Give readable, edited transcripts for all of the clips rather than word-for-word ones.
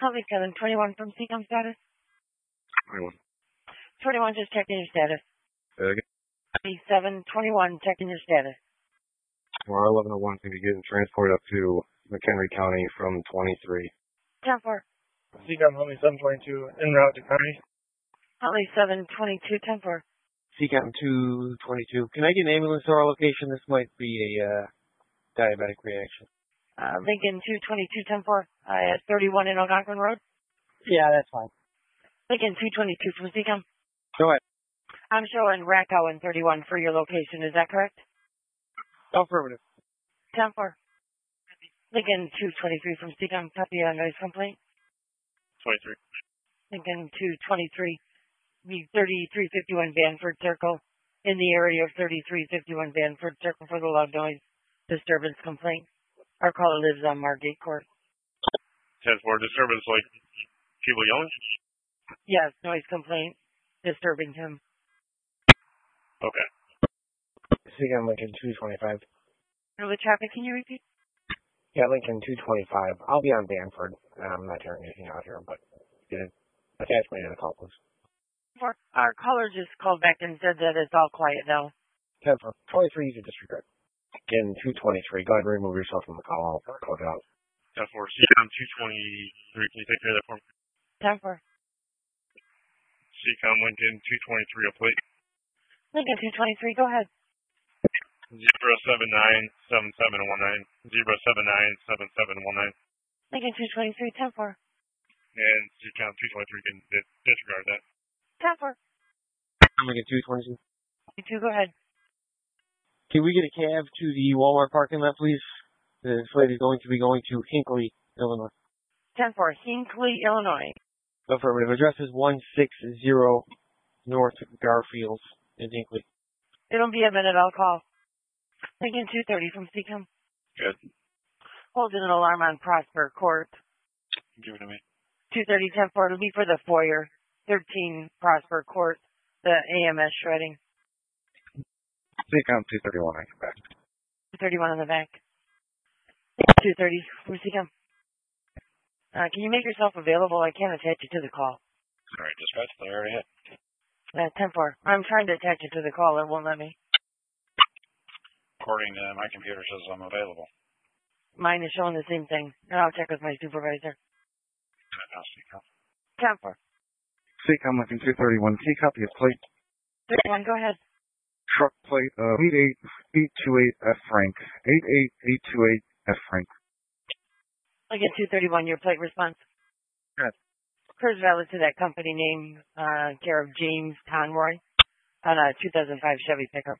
Holly 721 from CCOM status. 21. 21 just checking your status. Again? Holly 721 checking your status. Well, 1101 can be getting transported up to McHenry County from 23. 10-4. CCOM Holly 722 en route to County. Holly 722 10-4. CCOM 222. Can I get an ambulance to our location? This might be a diabetic reaction. Lincoln 222 10-4 at 31 in Algonquin Road. Yeah, that's fine. Lincoln 222 from CCOM. Go ahead. I'm showing Rackow and 31 for your location. Is that correct? Affirmative. 10-4. Lincoln 223 from CCOM. Copy a noise complaint. 23. Lincoln 223. The 3351 Banford Circle in the area of 3351 Banford Circle for the loud noise disturbance complaint. Our caller lives on Margate Court. 10-4 disturbance like people yelling? Yes, noise complaint disturbing him. Okay. CCOM Lincoln 225. The traffic, can you repeat? Yeah, Lincoln 225. I'll be on Banford. I'm not hearing anything out here, but get an attachment in the call, please. Our caller just called back and said that it's all quiet now. 10-4. 23, you disregard. Again, 223. Go ahead and remove yourself from the call. I'll code it out. 10-4. CCOM 223. Can you take care of that for me? 10-4. CCOM Lincoln 223 a plate. Lincoln 223, go ahead. 0797719. 0797719. Lincoln 223, 10-4. And CCOM 223 can disregard that. 10-4. Lincoln 222. 2, go ahead. Can we get a cab to the Walmart parking lot, please? The flight is going to be going to Hinckley, Illinois. 10-4, Hinckley, Illinois. Affirmative. Address is 160 North Garfield in Hinckley. It'll be a minute, I'll call. Lincoln 230 from CCOM. Good. Holding an alarm on Prosper Court. Give it to me. 230 10-4, it'll be for the foyer. 13 Prosper Court, the AMS shredding. CCOM 231, I come back. 231 on the back. 230 from CCOM. Can you make yourself available? I can't attach you to the call. All right, dispatch, they already hit. 10-4. I'm trying to attach you to the call. It won't let me. According to my computer says I'm available. Mine is showing the same thing. And I'll check with my supervisor. 10-4. CCOM Lincoln 231. Can you copy a plate? 31, go ahead. Truck plate 88828F Frank. 88828F Frank. Lincoln 231, your plate response. Good. Clears valid to that company name, care of James Conroy, on a 2005 Chevy pickup.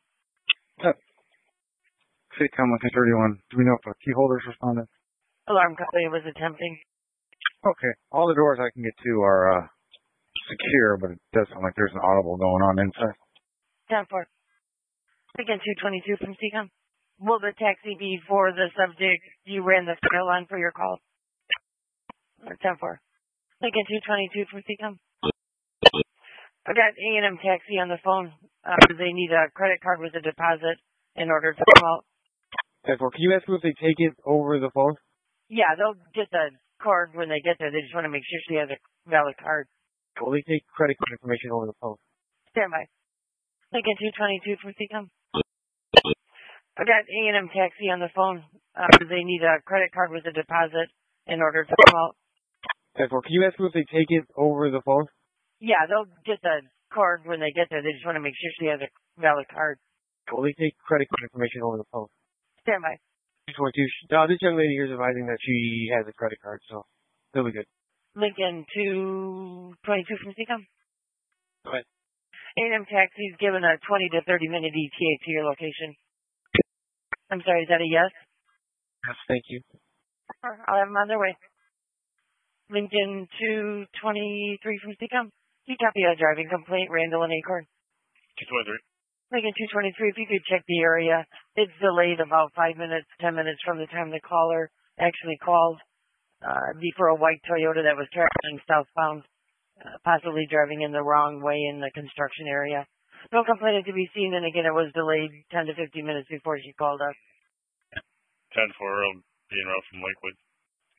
CCOM Lincoln 31. Do we know if the key holders responded? Alarm company was attempting. Okay. All the doors I can get to are secure, but it does sound like there's an audible going on inside. 10-4. Lincoln 222 from CCOM. Will the taxi be for the subject you ran the scale on for your call? 10-4. Lincoln 222 from CCOM. I got A&M Taxi on the phone. They need a credit card with a deposit in order to come out. 10-4. Can you ask them if they take it over the phone? Yeah, they'll get the card when they get there. They just want to make sure she has a valid card. Will they take credit card information over the phone? Stand by. Lincoln 222 from CCOM. I got A&M Taxi on the phone. They need a credit card with a deposit in order to come out. 10-4. Can you ask them if they take it over the phone? Yeah, they'll get the card when they get there. They just want to make sure she has a valid card. Will they take credit card information over the phone? Stand by. 222. No, this young lady here is advising that she has a credit card, so they'll be good. Lincoln 222 from CCOM. Go ahead. A&M Taxi's given a 20 to 30 minute ETA to your location. I'm sorry, is that a yes? Yes, thank you. I'll have them on their way. Lincoln 223 from CCOM. You copy a driving complaint, Randall and Acorn. 223. Lincoln 223, if you could check the area. It's delayed about 5 minutes, 10 minutes from the time the caller actually called. Be for a white Toyota that was traveling southbound, possibly driving in the wrong way in the construction area. No complaint to be seen, and again, it was delayed 10 to 15 minutes before she called us. 10-4, I'll be en route from Lakewood.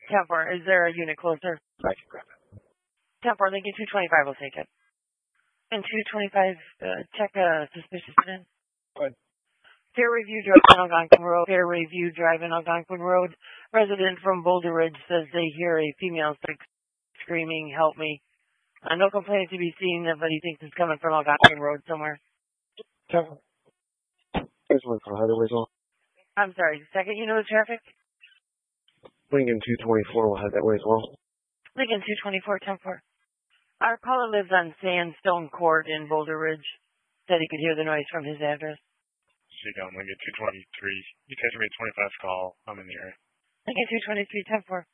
10-4. Is there a unit closer? I can grab it. 10-4. Lincoln 225 will take it. And 225, check a suspicious event. Go ahead. Fairview Drive in Algonquin Road. Fairview Drive in Algonquin Road. Resident from Boulder Ridge says they hear a female screaming, "Help me." No complaint to be seen, but he thinks it's coming from Algonquin Road somewhere. 10-4. There's one for highway as well. I'm sorry, second unit of traffic? Lincoln 224 will head that way as well. Lincoln 224, 10-4. Our caller lives on Sandstone Court in Boulder Ridge. Said he could hear the noise from his address. Seacom, Lincoln 223. You catch me at 25 call. I'm in the area. Lincoln 223, 10-4.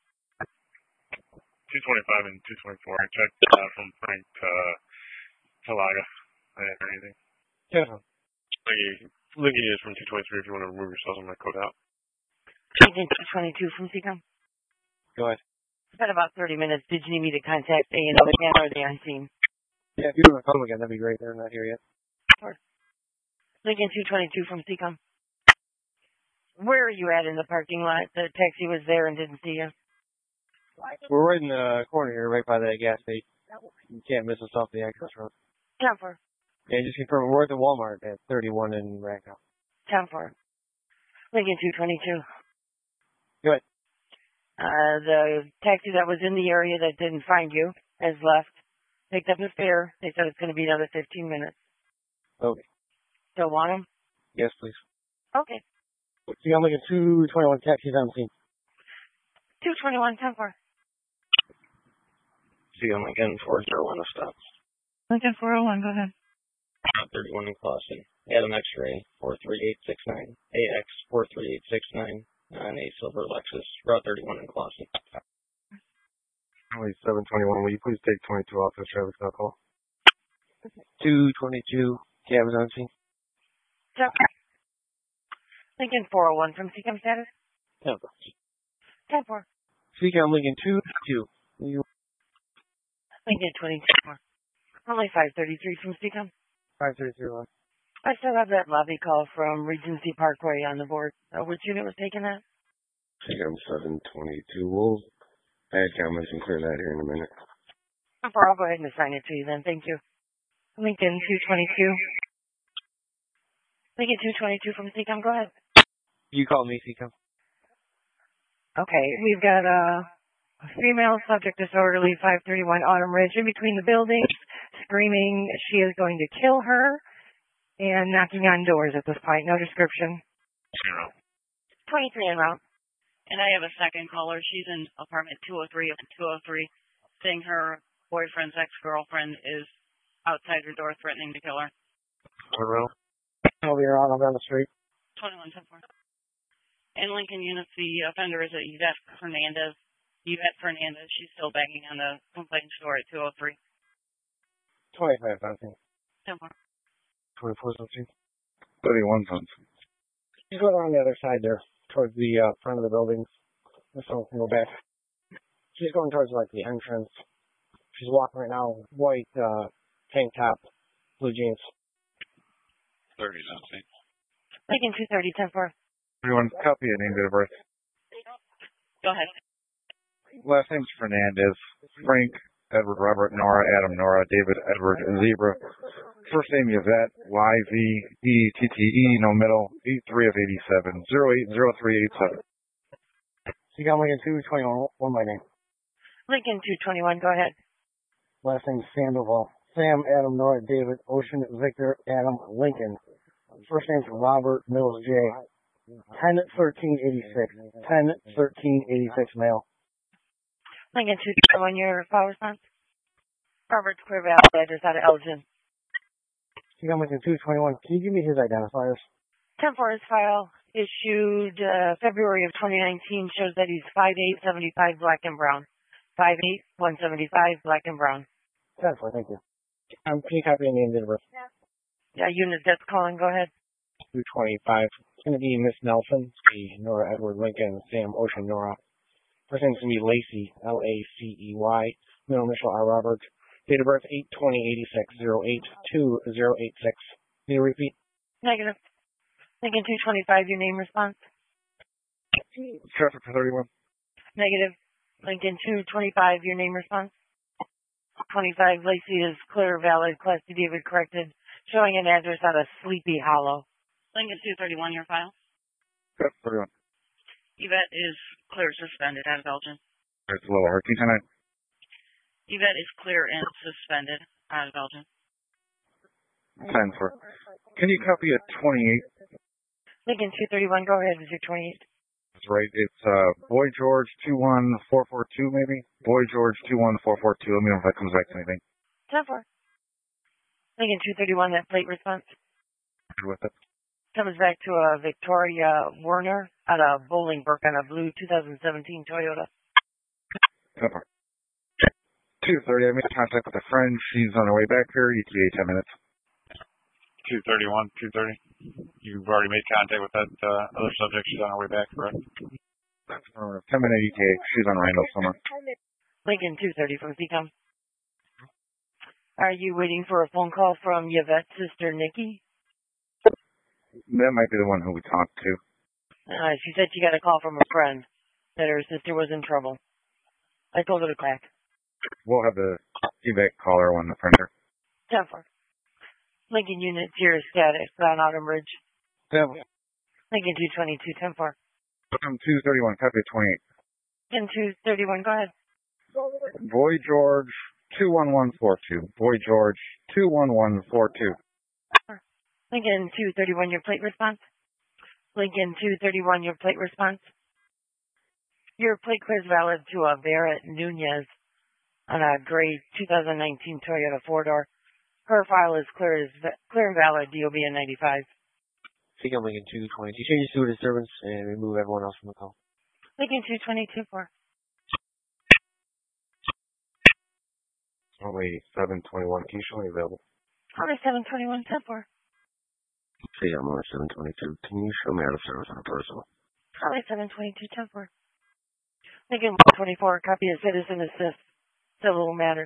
225 and 224. I checked from Frank to Laga. I didn't hear anything. 10-4. Lincoln is from 223 if you want to remove yourself on my code out. Lincoln 222 from Seacom. Go ahead. It's been about 30 minutes. Did you need me to contact A&O again, or are they on scene? Yeah, if you want to call them again, that'd be great. They're not here yet. Sure. Lincoln 222 from Seacom. Where are you at in the parking lot? The taxi was there and didn't see you. We're right in the corner here, right by the gas station. You can't miss us off the access road. 10-4. Yeah, just confirm. We're at the Walmart at 31 in Rackham. 10-4. Lincoln 222. Go ahead. The taxi that was in the area that didn't find you has left. Picked up his fare. They said it's going to be another 15 minutes. Okay. Still want him? Yes, please. Okay. See, I'm looking 221 taxis on scene. 221, 10-4. See, I'm looking 401 to stop. Lincoln 401, go ahead. 31 in Clawson. Adam X-Ray 43869. AX 43869. On a silver Lexus. Route 31 in Clawson. Only 721. Will you please take 22 off this traffic stop call? 222. Cab is on scene. Lincoln 401 from Seacom status. 10-4. 10-4. Seacom Lincoln 22. Lincoln 22-4. Only 533 from Seacom. 533. I still have that lobby call from Regency Parkway on the board. Which unit was taking that? Seacom 722. We'll add comments and clear that here in a minute. I'll go ahead and assign it to you then. Thank you. Lincoln 222. Lincoln 222 from Seacom. Go ahead. You call me, Seacom. Okay. We've got a female subject disorderly 531 Autumn Ridge in between the buildings, screaming she is going to kill her and knocking on doors at this point. No description. 23 en route. And I have a second caller. She's in apartment 203 of 203, saying her boyfriend's ex-girlfriend is outside her door threatening to kill her. Hello. Over here on down the street. 21-10-4. In Lincoln units, the offender is Yvette Fernandez. Yvette Fernandez, she's still banging on the complaint door at 203. 25 something. 10-4. 24 something. 31 something. She's going around the other side there, towards the front of the buildings. So we can go back. She's going towards like the entrance. She's walking right now, white tank top, blue jeans. 30 something. Lincoln 230, 10-4. Everyone, copy a name, date of birth. Go ahead. Last name's Fernandez. Frank, Edward, Robert, Nora, Adam, Nora, David, Edward, Zebra. First name Yvette, Y-V-E-T-T-E, no middle, 83 of 87, 080387. She got Lincoln 221, one my name. Lincoln 221, go ahead. Last name Sandoval. Sam, Adam, Nora, David, Ocean, Victor, Adam, Lincoln. First name's Robert, Mills, J. 10-13-86. 10-13-86 male. Lincoln 221, your call response? Robert Square Valley, address out of Elgin. She got Lincoln 221. Can you give me his identifiers? 10-4, his file issued February of 2019 shows that he's 5'8", 75, black and brown. 5'8", 175, black and brown. 10-4, thank you. Can you copy the name, date of birth? Yeah, unit that's calling, go ahead. 225. It's going to be Miss Nelson, Nora, Edward, Lincoln, Sam, Ocean, Nora. First name's going to be Lacey, L-A-C-E-Y. Middle initial R. Roberts. Date of birth 8/20/86, 082086. Can you repeat? Negative. Lincoln 225, your name response? Traffic for 31. Negative. Lincoln 225, your name response. 25, Lacey is clear, valid, Class D David corrected, showing an address out of Sleepy Hollow. Lincoln 231, your file. Good, 31. Yvette is clear, suspended, out of Elgin. It's a little hurricane tonight. Yvette is clear and suspended, out of Elgin. 10 for. Can you copy a 28? Lincoln 231, go ahead with your 28. That's right. It's Boy George 21442 maybe. Boy George 21442. Let me know if that comes back to anything. 10-4. Lincoln 231, that plate response. Good with it. Comes back to a Victoria Werner out of Bolingbrook on a blue 2017 Toyota. 10-4. 2:30. I made contact with a friend. She's on her way back here. ETA 10 minutes. 231, 230. You've already made contact with that other subject. She's on her way back, correct? 10-minute ETA. She's on Randall somewhere. Lincoln 230 from CCOM. Are you waiting for a phone call from Yvette's sister, Nikki? That might be the one who we talked to. She said she got a call from a friend that her sister was in trouble. I told her to crack. We'll have the Yvette caller when the printer. 10-4. Lincoln Unit 0 status on Autumn Ridge. 10. Lincoln 222, 10-4. 231, copy 28. Lincoln 231, go ahead. Boy George 21142. Boy George 21142. Lincoln 231, your plate response. Lincoln 231, your plate response. Your plate clear is valid to a Barrett Nunez on a gray 2019 Toyota 4-door. Her file is clear and valid, DOB in 95. CCOM Lincoln 222. Change to a disturbance and remove everyone else from the call. Lincoln 222, 4. Only 721. Can you show me available? Only 721, 10-4. CCOM only 722. Can you show me out of service on a personal? Only 722, 10-4. Lincoln 124, copy of citizen assist. Civil matter.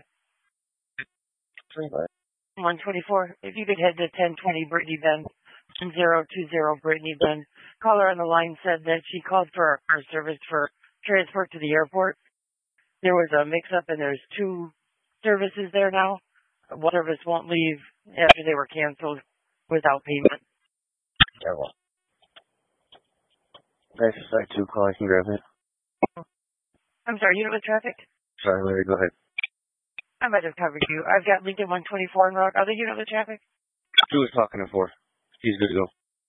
124, if you could head to 1020 Brittany Bend, 020 Brittany Bend. Caller on the line said that she called for our service for transport to the airport. There was a mix-up and there's 2 services there now. One service won't leave after they were canceled without payment. Yeah, well. Nice site 2 call. I can grab it. I'm sorry, unit with traffic? Sorry, Larry, go ahead. I might have covered you. I've got Lincoln 124 en route. Other unit with traffic? Who was talking to 4? He's good to go.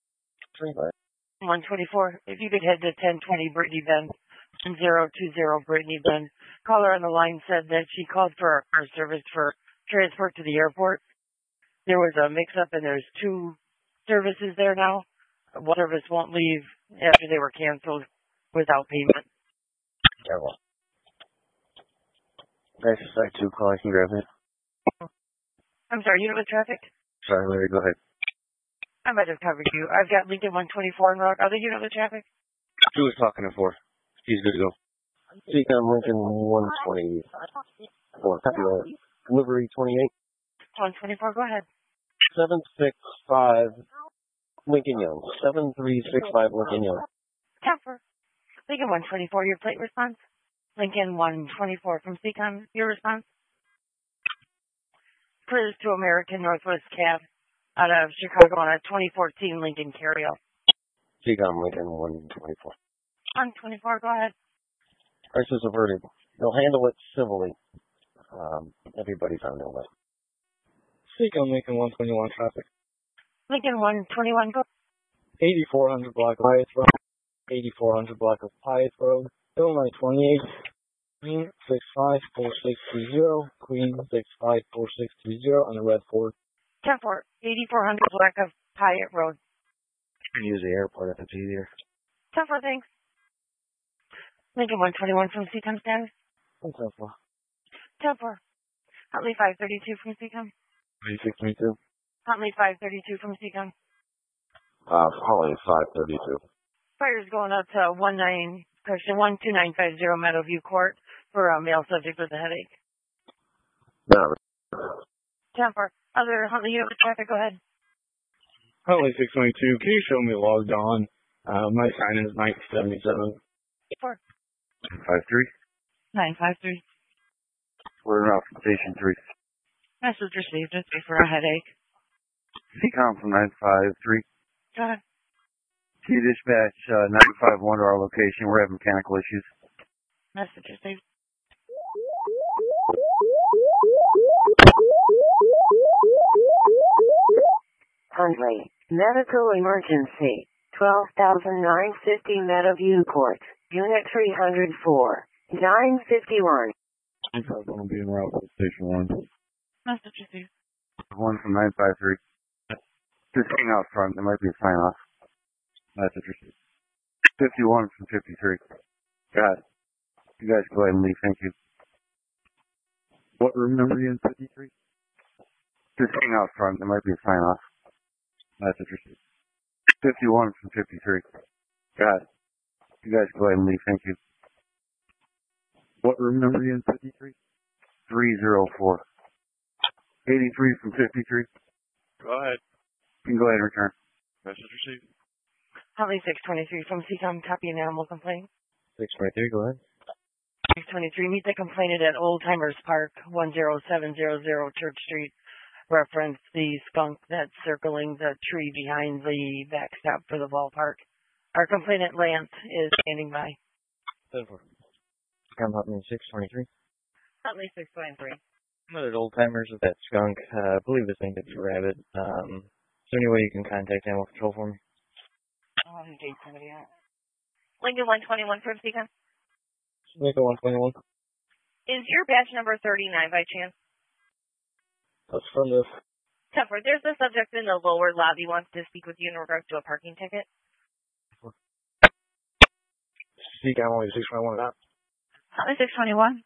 124, if you could head to 1020 Brittany Bend, 020 Brittany Bend. Caller on the line said that she called for our service for transport to the airport. There was a mix-up and there's 2 services there now. One service won't leave after they were canceled without payment. Yeah, well. Nice site 2 call. I can grab it. I'm sorry, unit with traffic? Sorry, Larry, go ahead. I might have covered you. I've got Lincoln 124 en route. Other unit with traffic? Who was talking to 4? He's good to go. CCOM Lincoln 124. Copy that. Delivery 28. 124, go ahead. 765 Lincoln Young. 7365 Lincoln Young. Temper. Lincoln 124, your plate response. Lincoln 124 from CCOM, your response. Cruise to American Northwest Cab out of Chicago on a 2014 Lincoln Carrier. CCOM Lincoln 124. 124, go ahead. Crisis averted. They'll handle it civilly. Everybody's on their way. CCOM Lincoln 121 traffic. Lincoln 121, go. 8400 block of Piatt Road. 8400 block of Piatt Road. Illinois 28. Queen 654630. Queen 654630 on the red Ford. 10-4, 8400 block of Piatt Road. You can use the airport if it's easier. 10-4, thanks. Lincoln 121 from CCOM status. 10-4. 10-4. Huntley 532 from CCOM. 3632. Huntley 532 from CCOM. Holly 532. Fire's going up to 12950 Meadowview Court for a male subject with a headache. No. 10-4. Other Huntley unit with traffic, go ahead. Huntley 622. Can you show me logged on? My sign is 977. 4. 53. 953. We're in route from Station 3. Message received. It's for a headache. CCOM from 953. Go ahead. T dispatch 951 to our location. We're having mechanical issues. Message received. Hundley, medical emergency. 12,950 Meadowview Court, Unit 304, 951. I'm going to be en route to Station 1. Message received. 1 from 953. Just hang out front. There might be a sign off. Message received. 51 from 53. God. You guys go ahead and leave. Thank you. What room number are you in, 53? Just hang out front. There might be a sign off. Message received. 51 from 53. God. You guys go ahead and leave. Thank you. What room number are you in, 53? 304. 83 from 53. Go ahead. You can go ahead and return. Message received. Huntley 623 from CCOM, copy an animal complaint. 623, go ahead. 623, meet the complainant at Old Timers Park, 10700 Church Street. Reference the skunk that's circling the tree behind the backstop for the ballpark. Our complainant, Lance, is standing by. 10-4. Come up in 623. Huntley 623. I'm at Old Timers with that skunk. I believe this thing gets rabid. Is there any way you can contact Animal Control for me? Oh, I'm dating somebody out. Lincoln 121 from CCOM. Lincoln 121. Is your batch number 39 by chance? That's from this. Tougher, there's a subject in the lower lobby wants to speak with you in regards to a parking ticket. CCOM only 621 out. Huntley 621.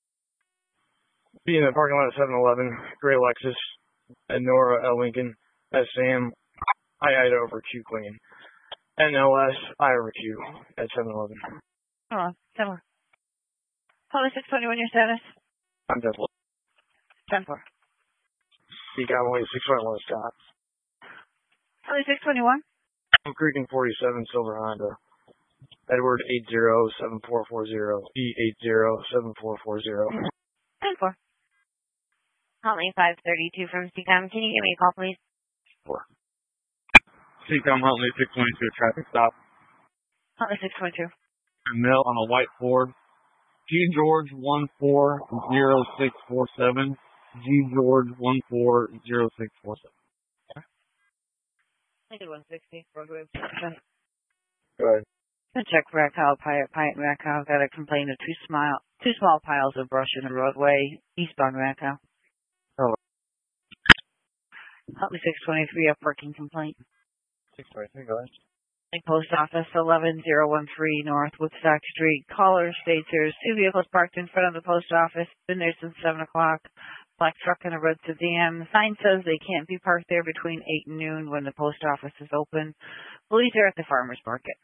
Be in the parking lot at 7-Eleven, Gray Lexus, at Nora L. Lincoln, at Sam, I Ida over Q Queen, NLS, I over Q, at 7-Eleven. Hold on. 10-4. Huntley 621, your status? I'm just 10-4. CCOM only 621 Scott. Huntley 621. I'm Creeking 47 Silver Honda. Edward 807440, E807440. 10-4. Huntley 532 from CCOM. Can you give me a call, please? CCOM Huntley 622 traffic stop. Huntley 622. Mill on a white Ford. G George 140647. G George 140647. Lincoln 160. Roadway. Go ahead. Check Rakow, Pyatt Rakow. Got a complaint of two small piles of brush in the roadway, eastbound Rakow. Oh. Huntley 623, a parking complaint. 623, go ahead. Post Office 11013 North Woodstock Street. Caller states there's two vehicles parked in front of the post office. Been there since 7 o'clock. Black truck and a red sedan. The sign says they can't be parked there between 8 and noon when the post office is open. Police are at the farmer's market.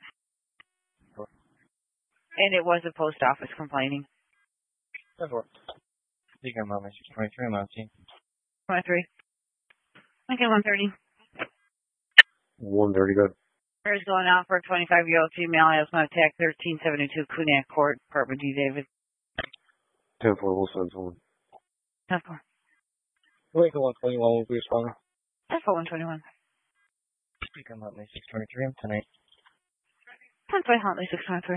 And it was a post office complaining. That's what. I think I'm on my 623, I'm on scene. 23. Lincoln 130. 130, good. Is going out for a 25-year-old female asthma attack, 1372 Kunak Court, Department D. David. 10-4, we'll send someone. 10-4. Lincoln 121 will be responding. 10-4, 121. I'm Huntley 623, I'm tonight. 10-4, Huntley 623.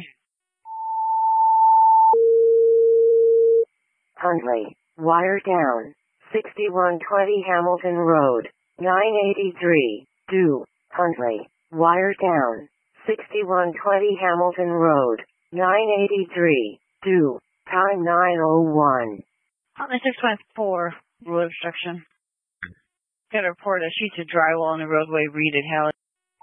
Huntley, wire down. 6120 Hamilton Road, 983, due. Huntley, wire down. 6120 Hamilton Road, 983, due. Time 9:01. Huntley 624, rule obstruction. Got a report of sheets of drywall on the roadway, Reed at Halleck.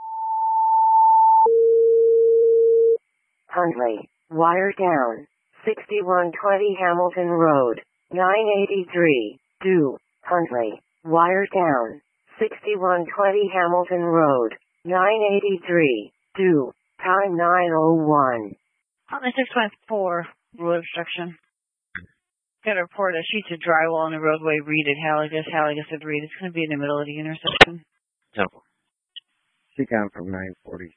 Huntley, wire down. 6120 Hamilton Road, 983, due. Huntley, wire down. 6120 Hamilton Road, 983, due. Time 9:01. Huntley 624, rule obstruction. Got a report of sheets of drywall on the roadway, Reed at Halleck at Reed. It's going to be in the middle of the intersection. No. CCOM from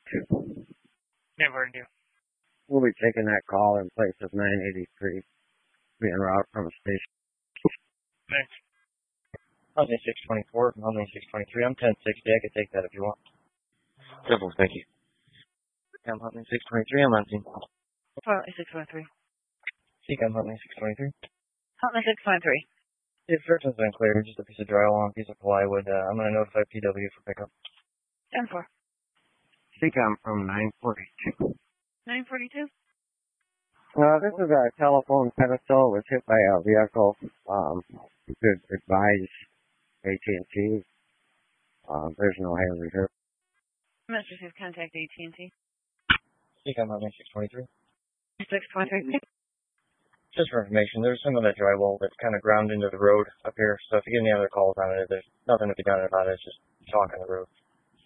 942. Never do. We'll be taking that call in place of 983. being route from the station. Thanks. Huntley 624 from Huntley 623. I'm 1060. I could take that if you want. Simple, thank you. I'm Huntley 623. I'm on scene. Huntley 613. I'm Huntley 623. Huntley 613. The obstruction's been cleared. Just a piece of drywall and a piece of plywood. I'm going to notify PW for pickup. 10-4. CCOM from 942. 942? This is a telephone pedestal. It was hit by a vehicle. You could advise AT&T. There's no hazard here. Mr. Chief, contact AT&T. I'm Huntley 623. 623. Just for information, there's some of that drywall that's kind of ground into the road up here. So if you get any other calls on it, there's nothing to be done about it. It's just chalk on the road.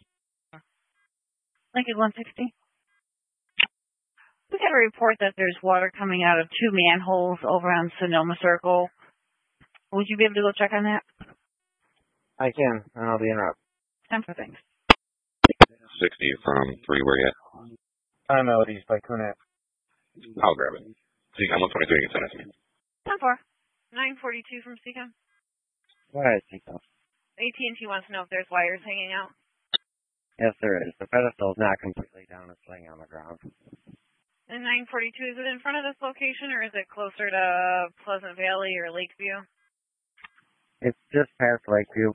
Lincoln 160. We got a report that there's water coming out of 2 manholes over on Sonoma Circle. Would you be able to go check on that? I can, and I'll be in route. Time for things. 60 from 3, where you at? I'm out east by Kunat. I'll grab it. See, I'm 123, you can send it to me. 10-4. 942 from CCOM. Go ahead, CCOM. AT&T wants to know if there's wires hanging out. Yes, there is. The pedestal is not completely down. It's laying on the ground. And 942, is it in front of this location, or is it closer to Pleasant Valley or Lakeview? It's just past Lakeview.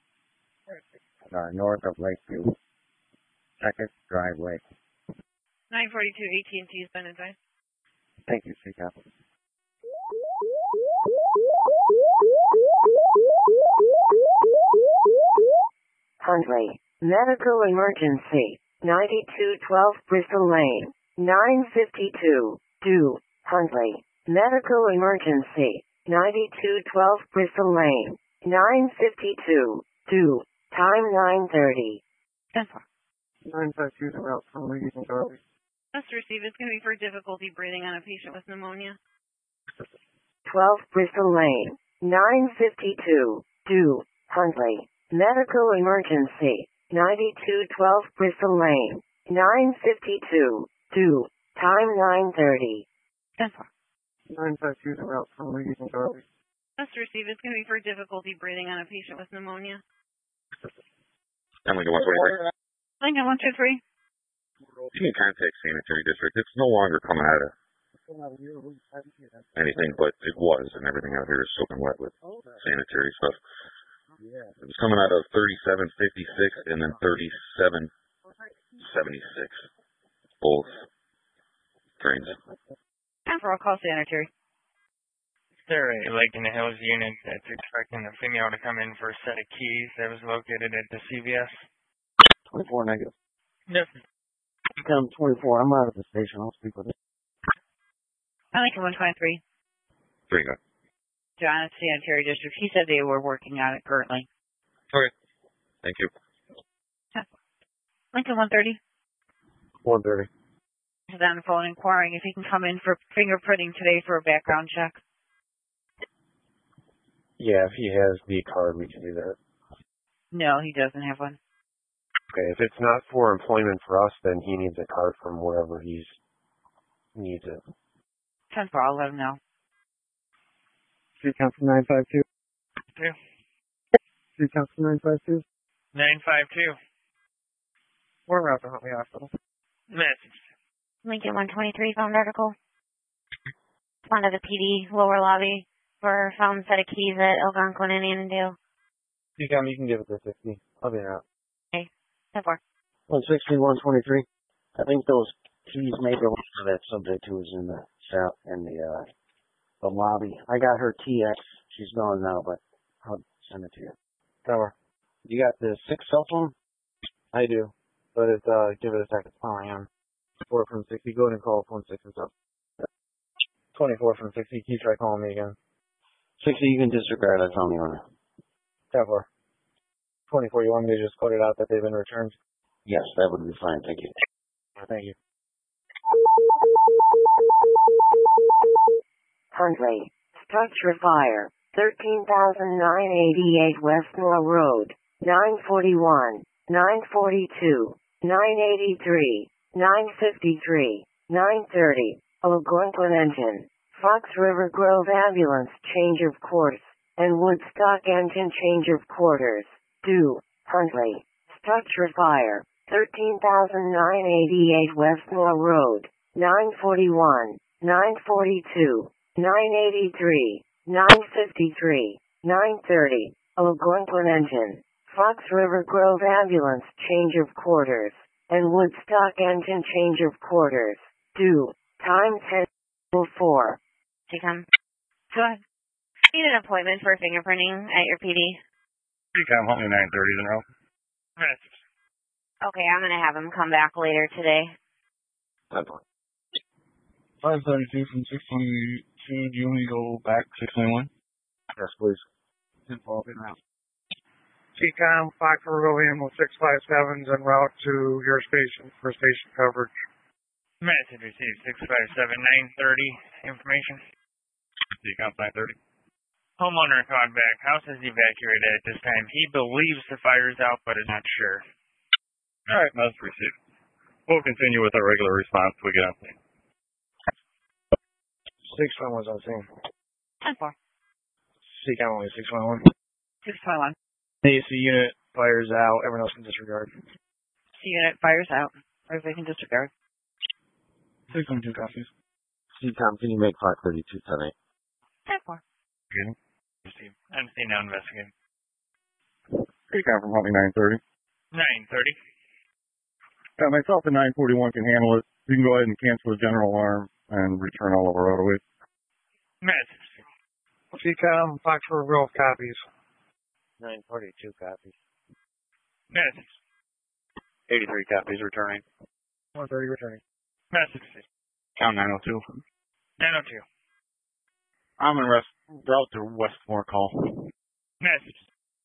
North of Lakeview. Second driveway. 942, AT&T has been advised. Thank you, CCOM. Huntley, medical emergency, 9212 Bristol Lane, 952, due, Huntley, medical emergency, 9212 Bristol Lane, 952, due, time 9:30. 10-4. 952 route from Reed and Garvey. Must receive. It's going to be for difficulty breathing on a patient with pneumonia. 12 Bristol Lane, 952, due, Huntley, medical emergency, 9212 Bristol Lane, 952, due, time 9:30. 10-4. 952 route from Reed and Garvey. Must receive. It's going to be for difficulty breathing on a patient with pneumonia. I'm Lincoln 123. Lincoln 123. You can contact Sanitary District. It's no longer coming out of anything, but it was, and everything out here is soaking wet with sanitary stuff. It was coming out of 3756 and then 3776. Both trains. Time for a call sanitary. There a Lake in the Hills unit that's expecting a female to come in for a set of keys that was located at the CVS. 24 negative. Yes. CCOM 24. I'm out of the station. I'll speak with it. Lincoln 123. There you go. John at Sanitary District. He said they were working on it currently. Okay. Thank you. Lincoln 130. 130. He's on the phone inquiring if he can come in for fingerprinting today for a background check. Yeah, if he has the card, we can do that. No, he doesn't have one. Okay, if it's not for employment for us, then he needs a card from wherever he needs it. 10-4. I'll let him know. CCOM from 952. Yeah. CCOM from 952. 952. We're around the Huntley Hospital. Message. Lincoln 123 phone article. One of the PD lower lobby for found set of keys at Algonquin and Annandale. CCOM, you can give it to 60. I'll be out. Okay. 10-4. 160, 123. I think those keys may go for that subject who was in the cell in the lobby. I got her TX. She's gone now, but I'll send it to you. Cover. You got the 6 cell phone? I do. But it's, give it a second. Oh, I am. 4 from 60. Go ahead and call 16 and stuff. 24 from 60. Keep try calling me again. 60, you can disregard. That's on the owner. 10-4. 24, you want me to just put it out that they've been returned? Yes, that would be fine. Thank you. Thank you. Huntley, structure fire, 13,988 West Mill Road, 941, 942, 983, 953, 930, Algonquin engine, Fox River Grove Ambulance change of course, and Woodstock engine change of quarters, due, Huntley, structure fire, 13,988 Westmore Road, 941, 942, 983, 953, 930, Algonquin engine, Fox River Grove Ambulance change of quarters, and Woodstock engine change of quarters, due, time 10:04. TCOM. Go ahead. Need an appointment for fingerprinting at your PD? TCOM, Huntley 930 in a row. Okay, I'm going to have him come back later today. 532 from 622. Do you want me to go back 621? Yes, please. 10 4, in route. TCOM, Fox River Grove Ambulance 657's en route to your station for station coverage. Message received 657-930. Information. TCOM 930. Homeowner called back. House is evacuated at this time. He believes the fire's out, but is not sure. All right, message received. We'll continue with our regular response till we get on scene. 611's on scene. 10-4. TCOM only 611. 621. AC unit fires out. Everyone else can disregard. C unit fires out. Everybody can disregard. 612 copies. TCOM, can you make 532 tonight? 10-4. Getting. Received. I'm seeing now investigating. TCOM from Huntley 930. 930. Myself and 941 can handle it. You can go ahead and cancel the general alarm and return all of our rotaways. Message. TCOM, Fox River Grove copies. 942 copies. Message. 83 copies returning. 130 returning. Message. Count 902. 902. I'm in route to Westmore call. Message.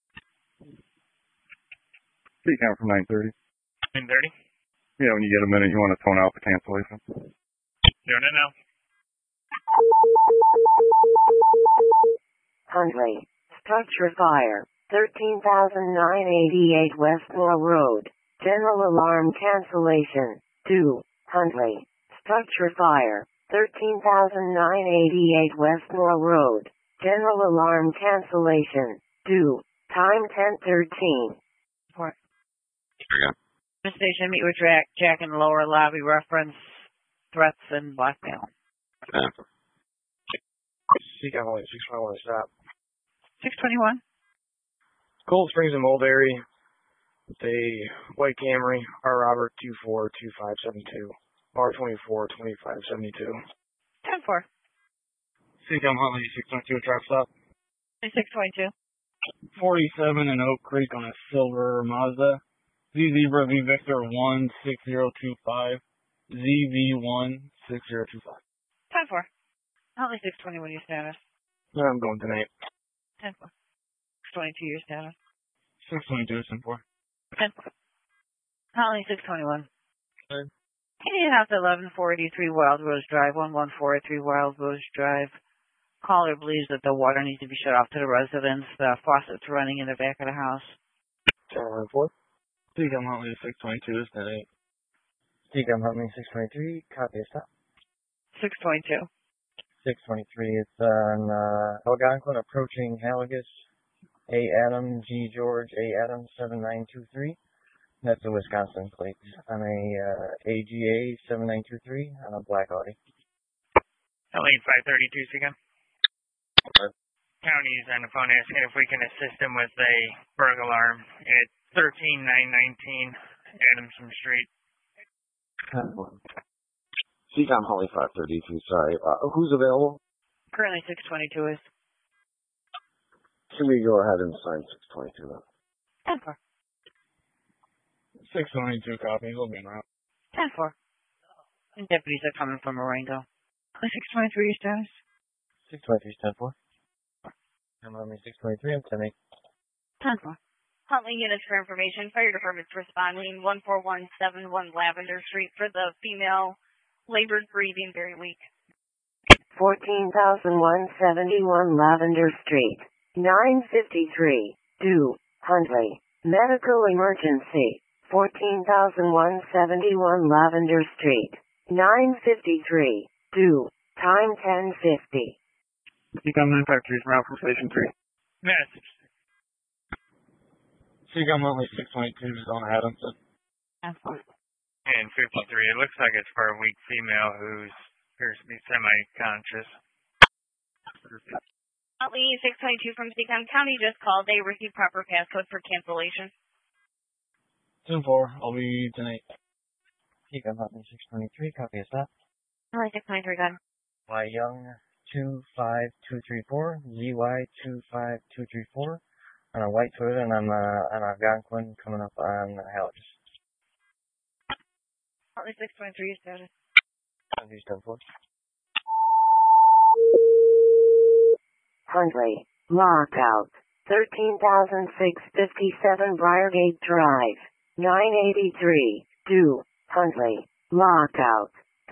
TCOM from 930. 930. Yeah, when you get a minute, you want to tone out the cancellation. Doing it now. Huntley, structure fire, 13,988 Westmore Road, general alarm cancellation, due, Huntley, structure fire, 13,988 Westmore Road, general alarm cancellation, due, time 10:13. Report. Sure, yeah. Station, meet with Jack in the lower lobby, reference threats and blackmail. Yeah. TCOM only 621 stop. 621. Cold Springs and Mulberry. It's a white Camry, R. Robert 242572, R 242572. 10-4. TCOM Huntley 622 truck stop. 622. 47 in Oak Creek on a silver Mazda. Z Zebra V Victor 16025. ZV16025. 10-4. Huntley 621 your status. I'm going tonight. 10-4. 622 your status. 622 is 10-4. 10-4. Huntley 621. Okay. Indian House 1143 Wild Rose Drive, 11483 Wild Rose Drive. Caller believes that the water needs to be shut off to the residents. The faucet's running in the back of the house. 1014. TCOM Huntley 622 is 10-8. TCOM Huntley 623, copy of stop. 622. 623, it's on Algonquin approaching Haligus. A. Adam, G. George, A. Adam 7923. That's the Wisconsin plate. On a AGA 7923 on a black Audi. LA 532 again. County's on the phone asking if we can assist him with a burglar alarm at 13919 Adamson Street. TCOM Holly 532, sorry. Who's available? Currently 622 is. Can we go ahead and sign 622 then? 10-4. 622 copies, we'll be in route. 10-4. And deputies are coming from Marengo. 623 your status. 623 is 10-4. I'm on me 623, I'm 10-8. 10-4. Huntley units for information. Fire department's responding 14171 Lavender Street for the female labored breathing very weak. 14,171 Lavender Street, 953, due, Huntley, medical emergency, 14,171 Lavender Street, 953, due, Time 10:50. Seacom 953 is route from Station 3. Message. Seacom Huntley 622 is on Adamson. That's fine. And 53. It looks like it's for a weak female who appears to be semi-conscious. Huntley 622 from Seacom County just called. They received proper passcode for cancellation. 10-4, I'll be tonight. Seacom Huntley 623, copy of that. Huntley 623, gun. Y Young 25234, ZY 25234, on a white Toyota, and I'm on a Algonquin coming up on Halleck's. Huntley 623 status. Huntley 10-4. Huntley, lockout, 13,657 Briargate Drive, 983, due, Huntley, lockout,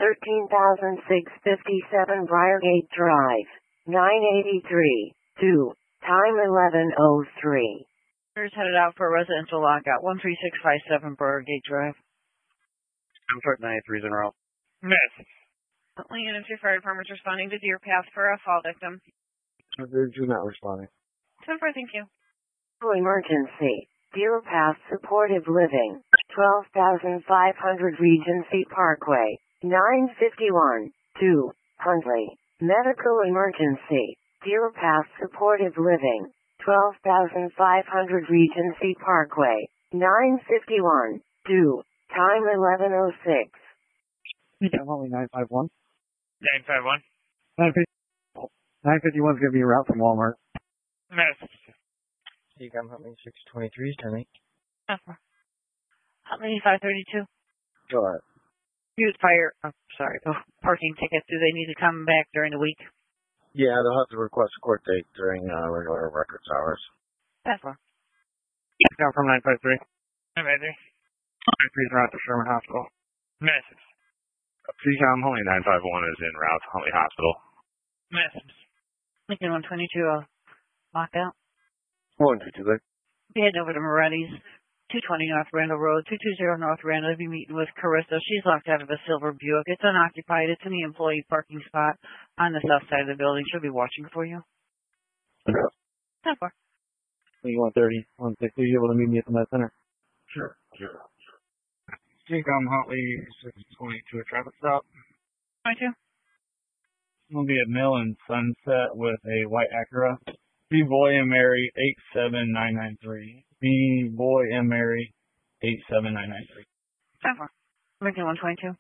13,657 Briargate Drive, 983, due, time 11:03. Here's headed out for a residential lockout, 13657 Briargate Drive. Comfort 93 is en route. Message. Huntley and two fire departments responding to Deer Path for a fall victim. Do not responding. 10-4, thank you. Emergency, Deer Path Supportive Living, 12,500 Regency Parkway, 951, 2, Huntley, medical emergency, Deer Path Supportive Living, 12,500 Regency Parkway, 951, 2, time 11:06. Seacom Huntley 951. 951. 951 is going to be a route from Walmart. Message. Seacom Huntley 623 is tonight. Huntley 532. Go ahead. Use parking tickets. Do they need to come back during the week? Yeah, they'll have to request a court date during regular records hours. That's fine. Seacom from 953. 953. 953 is route to Sherman Hospital. Message. Seacom Huntley 951 is en route to Huntley Hospital. Message. Lincoln 122, locked out. 122, good. Be heading over to Moretti's, 220 North Randall Road, 220 North Randall. I'll be meeting with Carissa. She's locked out of a silver Buick. It's unoccupied. It's in the employee parking spot on the south side of the building. She'll be watching for you. 10-4. 130, 160, you able to meet me at the Med Center? Sure. Seacom Huntley 622, a traffic stop. 22. We'll be at Mill and Sunset with a white Acura. B-Boy and Mary 87993. B-Boy and Mary 87993. 10-4. Lincoln 122.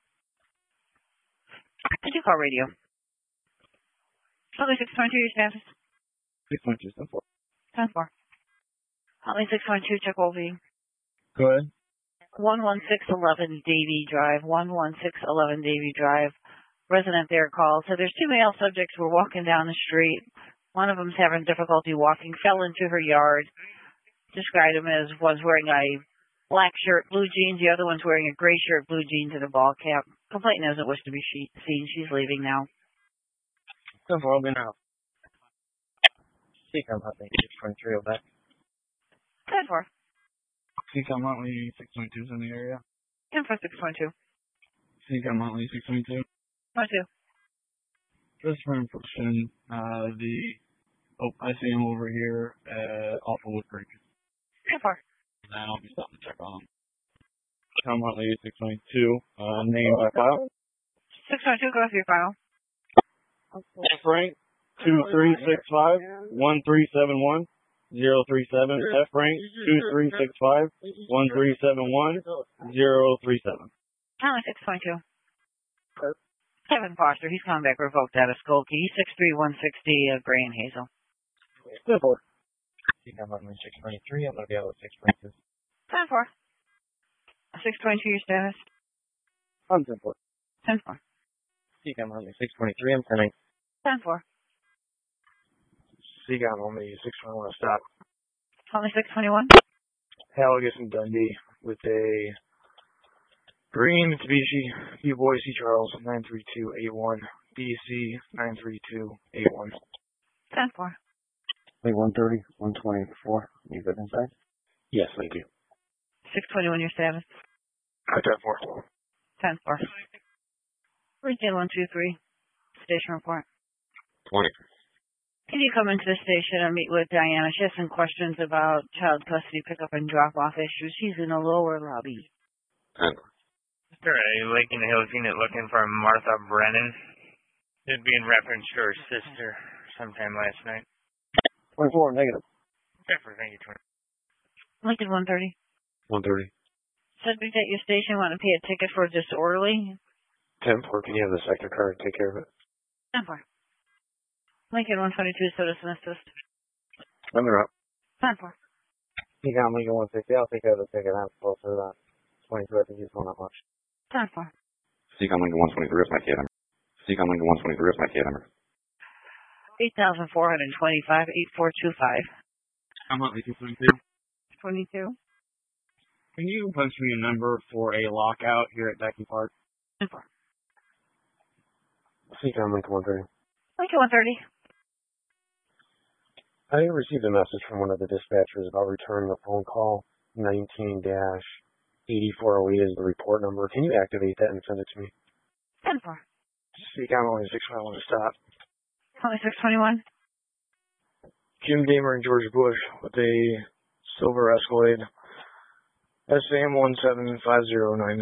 Did you call radio? Huntley 622, your status. 622, 10-4. 10-4. Huntley 622, check OV. Go ahead. 11611 Davy Drive, 11611 Davy Drive. Resident there called. So there's two male subjects who were walking down the street. One of them's having difficulty walking, fell into her yard. Described him as was wearing a black shirt, blue jeans. The other one's wearing a gray shirt, blue jeans, and a ball cap. Complainant doesn't wish to be seen. She's leaving now. 10-4, I'll be now. Seacom Huntley 623, back. 10-4. Seacom Huntley 622 is in the area. 10-4, 622. Seacom Huntley 622. 22. Just for information, I see him over here off of Wood Creek. 10-4. And I'll be stopping to check on him. Seacom Huntley 622, name by file. 622, go through your file. Frank 2365 1371 037. F Frank 2365 1371 037. Huntley 622. Kevin Foster, he's coming back revoked out of Skokie. He's 63160 Gray and Hazel. 10-4. Seacom Huntley 623, I'm going to be out at 622. 10-4. 622, your status. I'm 10-4. 10-4. Seacom Huntley 623, I'm 10-8. 10-4. Seacom Huntley 621, stop. Huntley 621. Halligus and Dundee with a green Mitsubishi B-Boy C. Charles 93281 BC 93281. 10-4. Wait, 130, 124. You good inside? Yes, thank you. 621, your status. 10-4. 10-4. Region 123. station report? 20. Can you come into the station and meet with Diana? She has some questions about child custody pickup and drop-off issues. She's in the lower lobby. 10. Sir, a Lincoln Hills unit looking for Martha Brennan. It'd be in reference to her sister sometime last night. 24, negative. Jennifer, thank you, 20. Lincoln 130. 130. Subject at your station want to pay a ticket for disorderly. 10-4, can you have the sector card take care of it? 10-4. Lincoln 122, citizen assist. When they're up. 10-4. You got Lincoln 160, I'll take care of the ticket. I'm supposed to 22, I think he's going up much. 10-4. Seacom Lincoln 123 is my kid. Seacom Lincoln 123 is my kid. 8,425, 8425. I'm up with you, 22. 22. Can you punch me a number for a lockout here at Becky Park? 10-4. Seacom Lincoln 130. Lincoln 130. I received a message from one of the dispatchers about returning a phone call. 19-8408 is the report number. Can you activate that and send it to me? 10-4. Seacom only 651 to stop. Only 621. Jim Damer and George Bush with a silver Escalade. SAM 175099.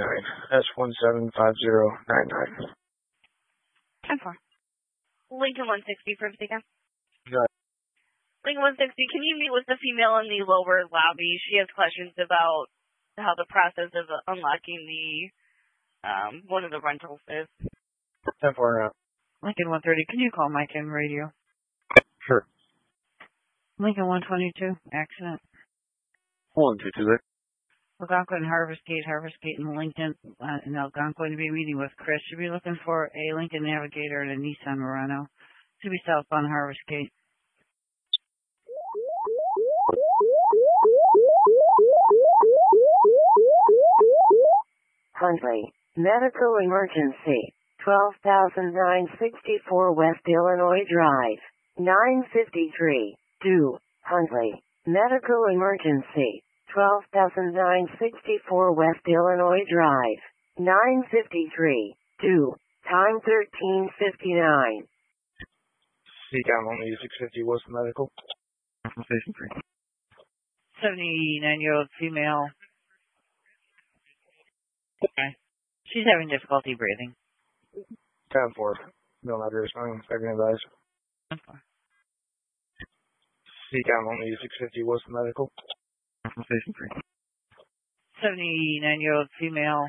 S175099. 10-4. Lincoln 160 from Seacom. Got it. Lincoln 160, can you meet with the female in the lower lobby? She has questions about how the process of unlocking the one of the rentals is. 10-4 now. Lincoln 130, can you call Mike in radio? Sure. Lincoln 122, accident. 122 there. Algonquin, Harvest Gate, and Lincoln. And Algonquin to be meeting with Chris. Should be looking for a Lincoln Navigator and a Nissan Murano. Should be southbound Harvest Gate. Huntley, medical emergency, 12,964 West Illinois Drive, 953, due, Huntley, medical emergency, 12,964 West Illinois Drive, 953, due, time 13:59. Seacom only 650 West Medical. Station 3. 79-year-old female. Okay. She's having difficulty breathing. 10-4. No matter responding. Second advice. 10-4. Seacom only 650 West Medical. Station 3. 79-year-old female.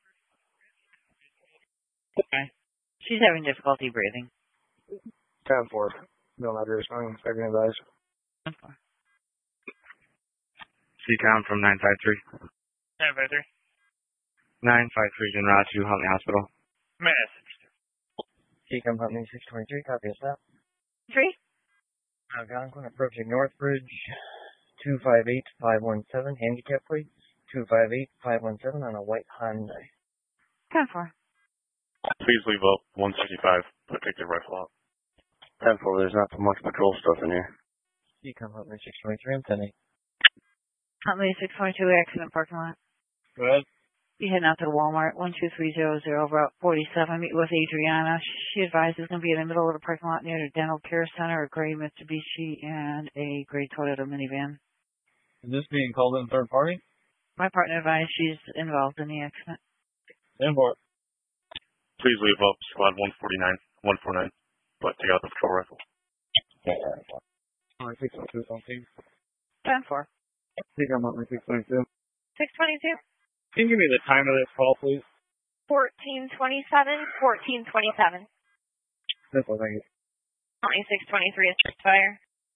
Okay. She's having difficulty breathing. 10-4. No matter responding. Second advice. 10-4. Seacom from 953. 953. 953 General to Huntley Hospital. Message. Seacom Huntley 623, copy of that. 3. Algonquin approaching Northbridge, 258517, handicap plate, 258517 on a white Hyundai. 10-4. Please leave up 165, but take the rifle out. 10-4, there's not much patrol stuff in here. Seacom Huntley 623, I'm 10-8. Huntley 622, accident parking lot. Go ahead. You heading out to the Walmart, 12300 Route 47. Meet with Adriana. She advised it's going to be in the middle of the parking lot near the Dental Care Center, a gray Mitsubishi, and a gray Toyota minivan. Is this being called in third party? My partner advised she's involved in the accident. 10-4. Please leave up squad 149, but take out the patrol rifle. Only 612 on team. 10-4. Seacom Huntley 622. 622. Can you give me the time of this call, please? 1427. 1427. That's all, thank you. Only 623 is fire.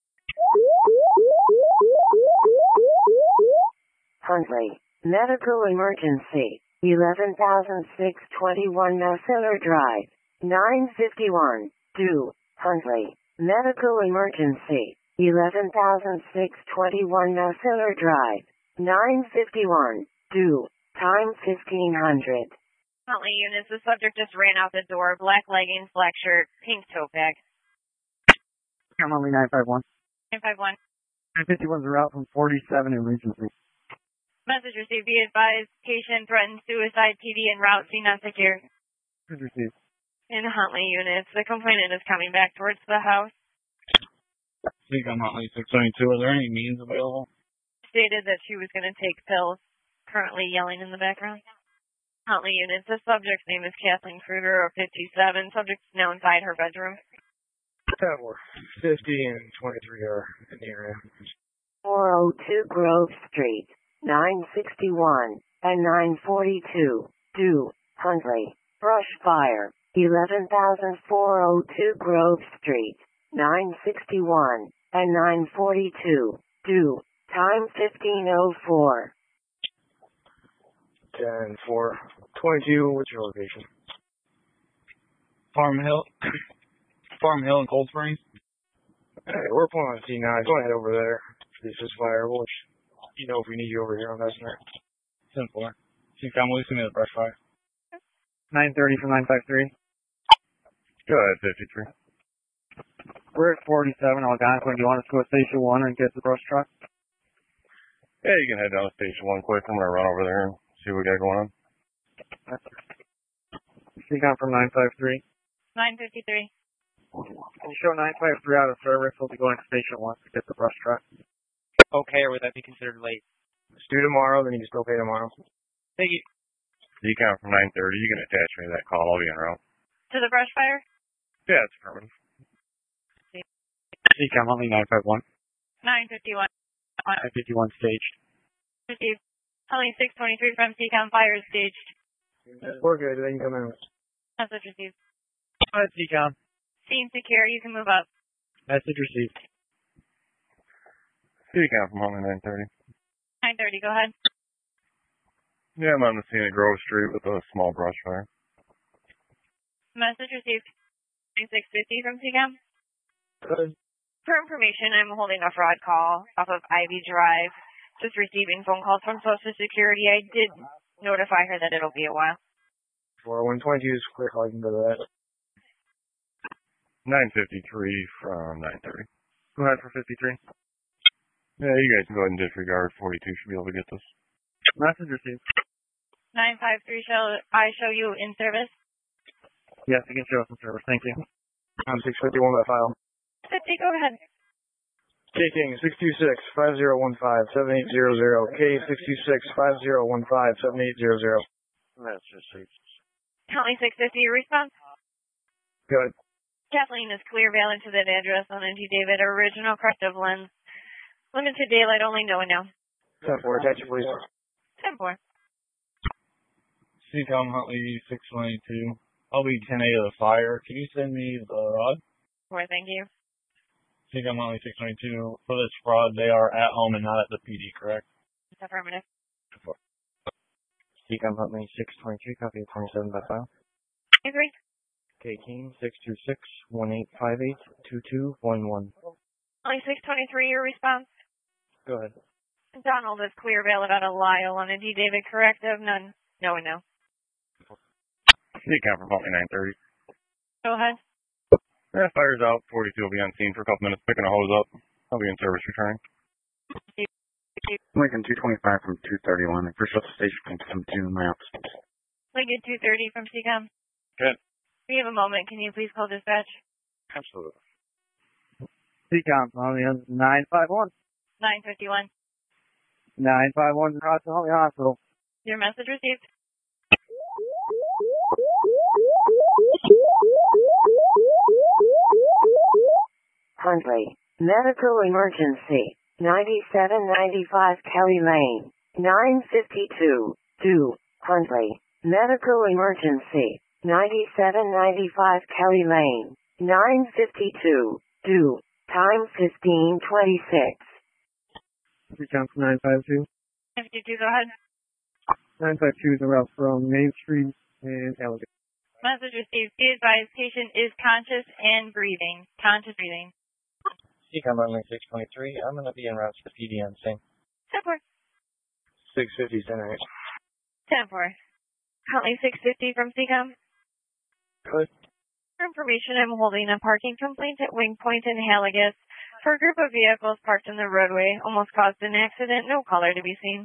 Huntley, medical emergency, 11,621 Miller Drive, 951, due, Huntley, medical emergency, 11,621 Miller Drive, 951, due, time 1500. Huntley units, the subject just ran out the door. Black leggings, black shirt, pink tote bag. Seacom Huntley 951. 951. 951's a route from 47 in Regency. Message received. Be advised, patient threatened suicide, TD en route, seen on secure. Good received. in Huntley units. The complainant is coming back towards the house. Seacom Huntley 622. Are there any means available? Stated that she was going to take pills. Currently yelling in the background. Huntley units. The subject's name is Kathleen Kruger, or 57. Subject is now inside her bedroom. 50 and 23 are in the area. 402 Grove Street, 961 and 942, due, Huntley. Brush fire, 11,402 Grove Street, 961 and 942, due, time 15:04. 10-4. 22, what's your location? Farm Hill in Cold Springs. Alright, we're pulling on C9. Go ahead over there. This is fire. We'll you know if we need you over here on that snare. 10-4. Seacom, will you send me the brush fire? 930 from 953. Go ahead, 53. We're at 47 Algonquin. Do you want us to go to Station 1 and get the brush truck? Yeah, you can head down to Station 1 quick. I'm going to run over there and see what we got going on. Seacom from 953. 953. We'll show 953 out of service. We'll be going to Station 1 to get the brush truck. Okay, or would that be considered late? Let's do tomorrow, then you can still pay tomorrow. Thank you. Seacom from 930. You can attach me to that call. I'll be en route. To the brush fire? Yeah, it's affirmative. Seacom only 951. 951. 951 staged. Received. Only 623 from Seacom fire staged. We're good. Then you come in. Message received. Go ahead, Seacom. Scene secure. You can move up. Message received. Seacom from Huntley 930. 930. Go ahead. Yeah, I'm on the scene at Grove Street with a small brush fire. Message received. 650 from Seacom. Good. For information, I'm holding a fraud call off of Ivy Drive. Just receiving phone calls from Social Security. I did notify her that it'll be a while. 4122 is quick. I can go to that. 953 from 930. Go ahead for 53. Yeah, you guys can go ahead and disregard. 42 should be able to get this. Message received. 953, shall I show you in service? Yes, you can show us in service. Thank you. I'm 651 by file. 50, go ahead. K-King 626-5015-7800. K626-5015-7800. That's received. Huntley 650, your response? Good. Kathleen is clear valid to that address on NG David, original corrective lens. Limited daylight only, no one now. 10-4, attach it, please. 10-4. Seacom Huntley 622. I'll be 10A of the fire. Can you send me the rod? 4, thank you. Seacom Huntley 622. For this fraud, they are at home and not at the PD, correct? Affirmative. Seacom Huntley 623, copy of 27 by file. Agree. K-King 626-1858-2211. Huntley 623, your response? Go ahead. Donald is clear valid out of Lyle on NG David, corrective, none. No one now. Seacom from Huntley 930. Go ahead. Yeah, fire's out. 42 will be on scene for a couple minutes, picking a hose up. I'll be in service returning. Lincoln 225 from 231. Official station from 2 maps. Lincoln 230 from Seacom. Good. We have a moment. Can you please call dispatch? Absolutely. Seacom only 951. 951. 951 across the Huntley Hospital. Your message received. Huntley, medical emergency, 9795 Kelly Lane, 952, due, Huntley, medical emergency, 9795 Kelly Lane, 952, due, time 15:26. Seacom from 952. 52, go ahead. 952 is a route from Main Street and Alligator. Message received. Be advised, patient is conscious and breathing. Conscious breathing. Seacom Huntley 623. I'm going to be en route to the PD on scene. 10-4. 650 10-8. 10-4. Huntley 650 from Seacom. Good. For information, I'm holding a parking complaint at Wing Point in Haligus for a group of vehicles parked in the roadway. Almost caused an accident. No caller to be seen.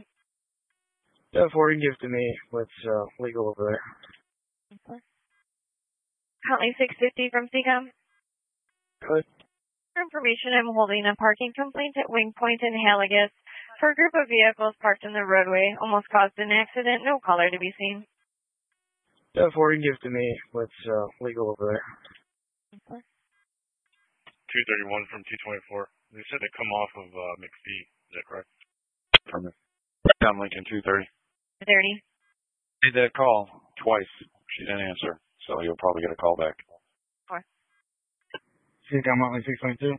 10-4, you can give it to me. What's legal over there? Huntley 650 from CCOM. Good. For information, I'm holding a parking complaint at Wing Point in Haligus for a group of vehicles parked in the roadway. Almost caused an accident. No caller to be seen. 10-4, give it to me. What's legal over there? 231 from 224. They said they come off of McPhee. Is that correct? From Down Lincoln 230. 30. Made that call twice. She didn't answer, so you'll probably get a call back. CCOM Huntley 622.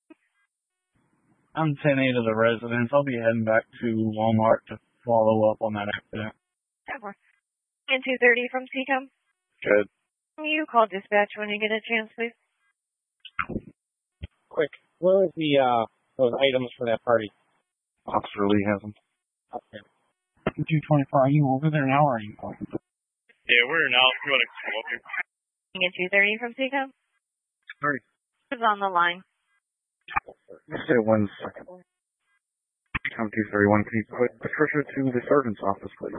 I'm 10-8 of the residence. I'll be heading back to Walmart to follow up on that accident. 10-4. And 230 from CCOM. Good. You call dispatch when you get a chance, please. Quick, where is the those items for that party? Officer Lee has them. Okay. 224, are you over there now or are you going? Yeah, we're now. You want to come up here? Get 230 from CCOM. Sorry. Who's on the line? Just 1 second. CCOM 231, can you put Patricia to the sergeant's office, please?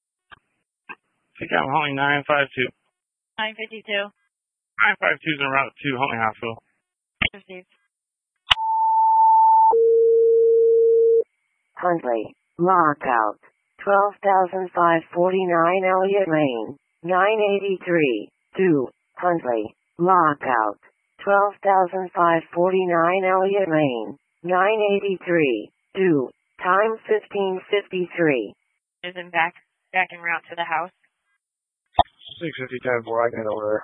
CCOM Huntley 952. 952. 952 is en route to Huntley Hospital. Received. Huntley, lockout, 12,549 Elliott Lane, 983, 2, Huntley, lockout, 12,549 Elliott Lane, 983, 2, time 15:53. Isn't back en route to the house. 650, 10-4, I can get over there.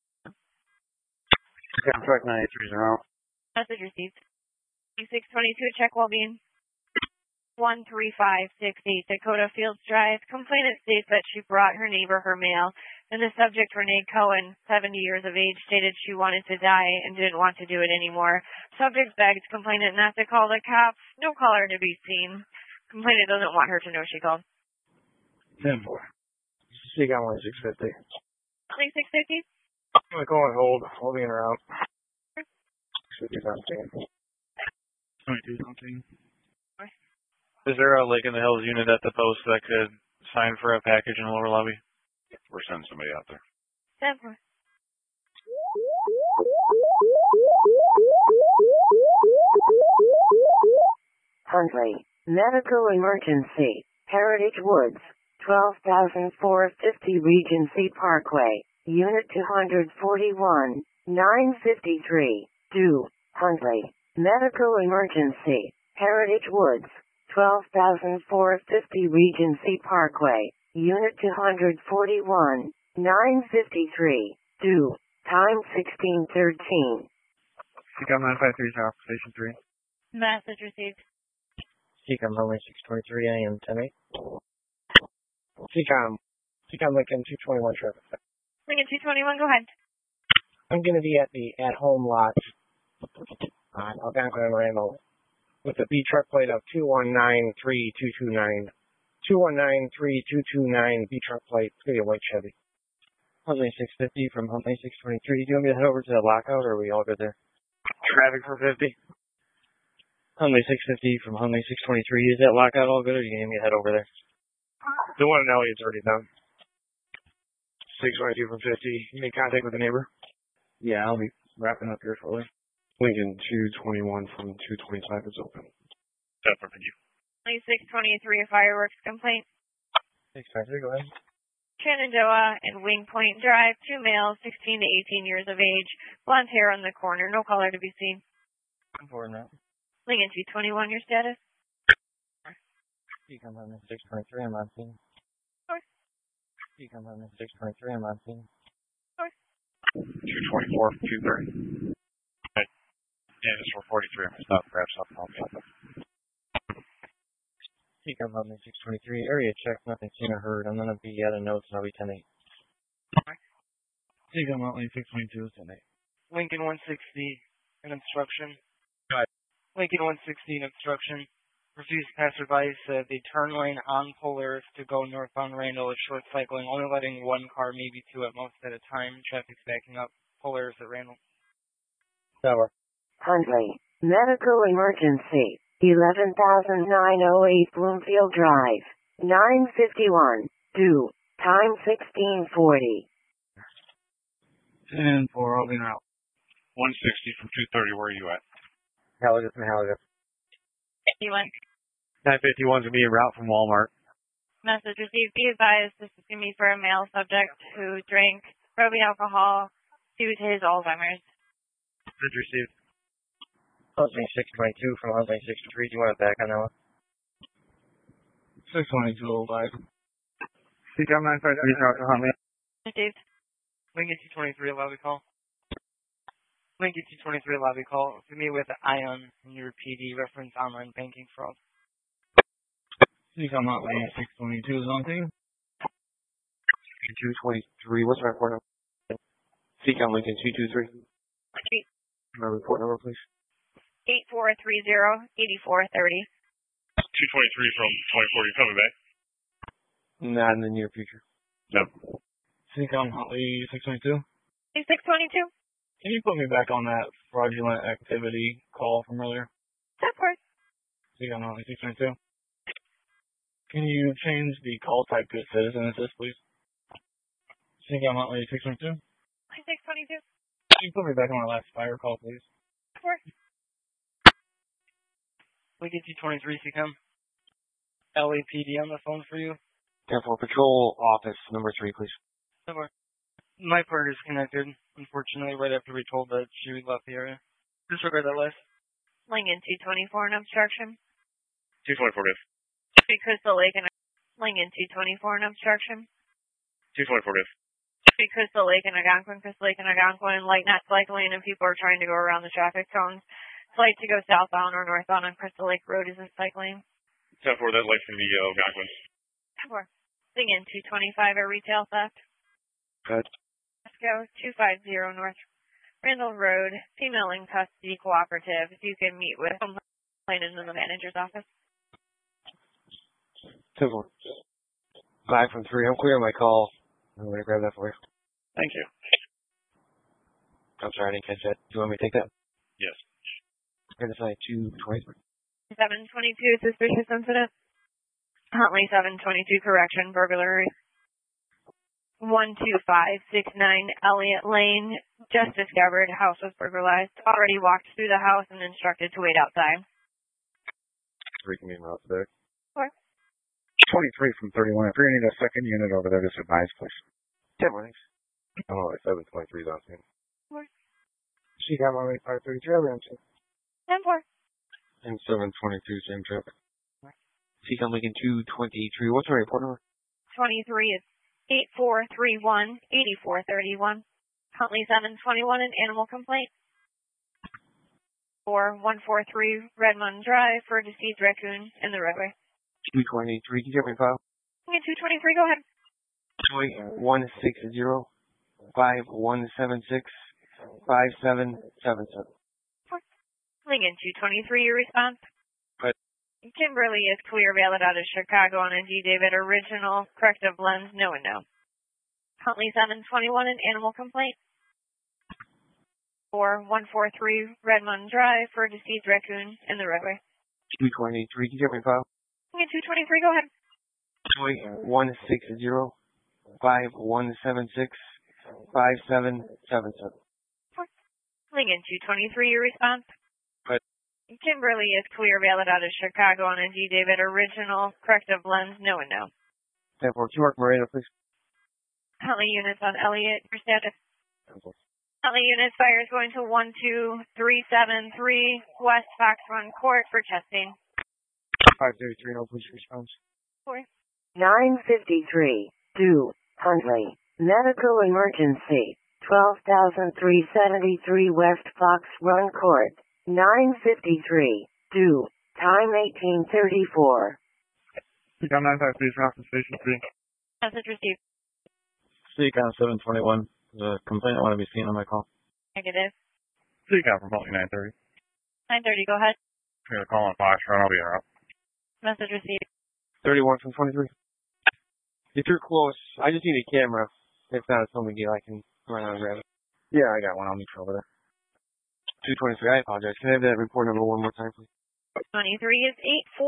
Yeah, truck 93 is around. Message received. 622, check well-being. 13568 Dakota Fields Drive. Complainant states that she brought her neighbor her mail, and the subject, Renee Cohen, 70 years of age, stated she wanted to die and didn't want to do it anymore. Subject begged complainant not to call the cops. No caller to be seen. Complainant doesn't want her to know she called. 10-4. CCOM 650. 650? I'm going to go on hold. Holding her out. 650 something. 22 something. Is there a Lake in the Hills unit at the post that could sign for a package in the lower lobby? We're sending somebody out there. 10-4. Huntley, medical emergency, Heritage Woods, 12,450 Regency Parkway, Unit 241, 953, 2, Huntley, medical emergency, Heritage Woods, 12,450 Regency Parkway, Unit 241, 953, 2, time 16:13. CCOM 953 South, Station 3. Message received. CCOM Huntley 623 AM 10-8. CCOM Lincoln 221 traffic. Lincoln 221, go ahead. I'm going to be at the at-home lot on Algonquin and Randall with the B truck plate of 2193229. 2193229 B truck plate. It's going to be a white Chevy. Huntley 650 from Huntley 623. Do you want me to head over to the lockout or are we all good there? Traffic for 50. Huntley 650 from Huntley 623. Is that lockout all good or do you need me to head over there? The one in Elliott's already done. 622 from 50. You made contact with the neighbor? Yeah, I'll be wrapping up here shortly. Lincoln 221 from 225 is open. Separate for you. 623, a fireworks complaint. 623, go ahead. Shenandoah and Wing Point Drive, 2 males, 16 to 18 years of age, blonde hair on the corner, no caller to be seen. Important that. Lincoln 221, your status? You come on 623, I'm on scene. You come on 623, I'm on scene. 224, 230. Okay. Yeah, it's for 43. It's not perhaps I'll be out there. You come on 623, area check, nothing seen or heard. I'm going to be at a notes and I'll be 10-8. CCOM Huntley 622 is 10-8. Lincoln 160, an obstruction. Go ahead. Lincoln 160, an obstruction. Refused passerby said the turn lane on Polaris to go northbound Randall is short cycling, only letting one car, maybe two at most at a time. Traffic's backing up. Polaris at Randall. Tower. Huntley, medical emergency, 11,908 Bloomfield Drive, 951, 2, time 16:40. 10 for opening route. 160 from 230. Where are you at? Halligan from Halligan. You went. 951's going to be en route from Walmart. Message received. Be advised this is going to be for a male subject who drank rubbing alcohol due to his Alzheimer's. Message received. Huntley 622 from Huntley 63. Do you want it back on that one? 62205. CCOM 953 Huntley. Received. Lincoln 223 lobby call. Lincoln 223 lobby call. To me with ION and your PD reference online banking fraud. CCOM Motley 622 is on team. 223. What's my report number? CCOM Lincoln 223. My report number, please. 8430-8430. 223 from 24. You coming back? Not in the near future. Nope. CCOM Motley 622. 622. Can you put me back on that fraudulent activity call from earlier? Of course. CCOM Motley 622. Can you change the call type to citizen assist, please? CCOM Motley 622. 622. Can you put me back on my last fire call, please? Of course. Lincoln 223 CCOM. LAPD on the phone for you. 10-4 Patrol Office number 3, please. My part is connected, unfortunately, right after we told that she left the area. Disregard that list. Lincoln 224 and obstruction. 224 is. Street Crystal Lake and Lincoln 224 and obstruction. 224 is. Street Crystal Lake and Algonquin, Crystal Lake and Algonquin, light not cycling and people are trying to go around the traffic cones. Flight to go southbound or northbound on Crystal Lake Road isn't cycling. 10-4, that light's going to be Algonquin. 10-4. Lincoln 225 a retail theft. Good. Let's go 250 North Randall Road, female in custody cooperative. If you can meet with complainant in the manager's office. 10-4. 5 from 3. I'm clear on my call. I'm going to grab that for you. Thank you. I'm sorry, I didn't catch that. Do you want me to take that? Yes. I'm going to say 223. 722 suspicious incident. Huntley 722 correction burglary. 12569 Elliott Lane. Just discovered house was burglarized. Already walked through the house and instructed to wait outside. 3 can be en route there. 4. 23 from 31. If you need a second unit over there, just advise, please. 10 mornings. Oh, 723 is on scene. 4. She got my 533 earlier. 10-4. And 722, same trip. CCOM Lincoln 223. What's my report number? 23 is 8431-8431. Huntley 721, an animal complaint. 4143 Redmond Drive for deceased raccoon in the roadway. 223. Can you get me file? 223, go ahead. 160 5176 5777. Lincoln 223, your response? Good. Kimberly is clear, valid out of Chicago on a G. David original, corrective lens, no and no. Huntley 721, an animal complaint. 4143 Redmond Drive for deceased raccoon in the roadway. 223. Can you get me file? Lincoln 223, go ahead. 160 5176 5777. Lincoln 223, your response? Good. Kimberly is clear, valid out of Chicago on a G. David original, corrective lens, no and no. 10-4. Can you mark Marina, please? Huntley units on Elliott, your status? Huntley units fires going to 12373 West Fox Run Court for testing. 533, no police response. 953. Due. Huntley. Medical emergency. 12,373 West Fox Run Court. 953. Due. Time 1834. CCOM 953 from Station 3. Message received. CCOM 721. The complaint I want to be seen on my call. Negative. CCOM from Huntley 930. 930, go ahead. I'm going to call on Fox Run. I'll be out. Message received. 31 from 23. If you're close, I just need a camera. If not, it's no big deal. I can run out and grab it. Yeah, I got one. I'll meet you over there. 223. I apologize. Can I have that report number one more time, please? 23 is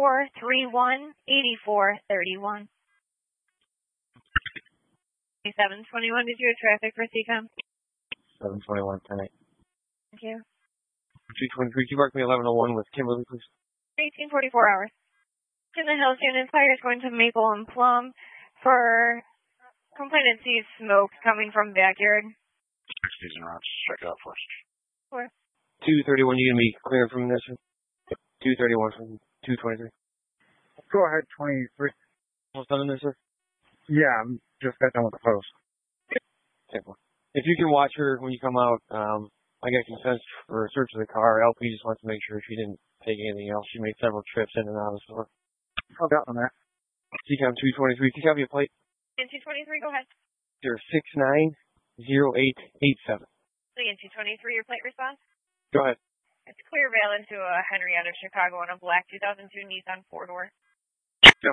8431-8431. 721, did you have traffic for CCOM? 721 tonight. Thank you. 223, can you mark me 1101 with Kimberly, please? 1844 hours. In the Hills unit, fire is going to Maple and Plum for complainant sees smoke coming from backyard. 60s and routes. Check it out for us. 231, you gonna be clear from this one? 231 from 223. Go ahead, 23. Almost done in this, sir? Yeah, I'm just got done with the post. If you can watch her when you come out, I got consent for a search of the car. LP just wants to make sure she didn't take anything else. She made several trips in and out of the store. I'll got on that. CCOM 223, can you copy a plate? 223, go ahead. 690887. Again, 223, your plate response? Go ahead. It's clear valid to a Henrietta, Chicago, on a black 2002 Nissan 4-door. Go.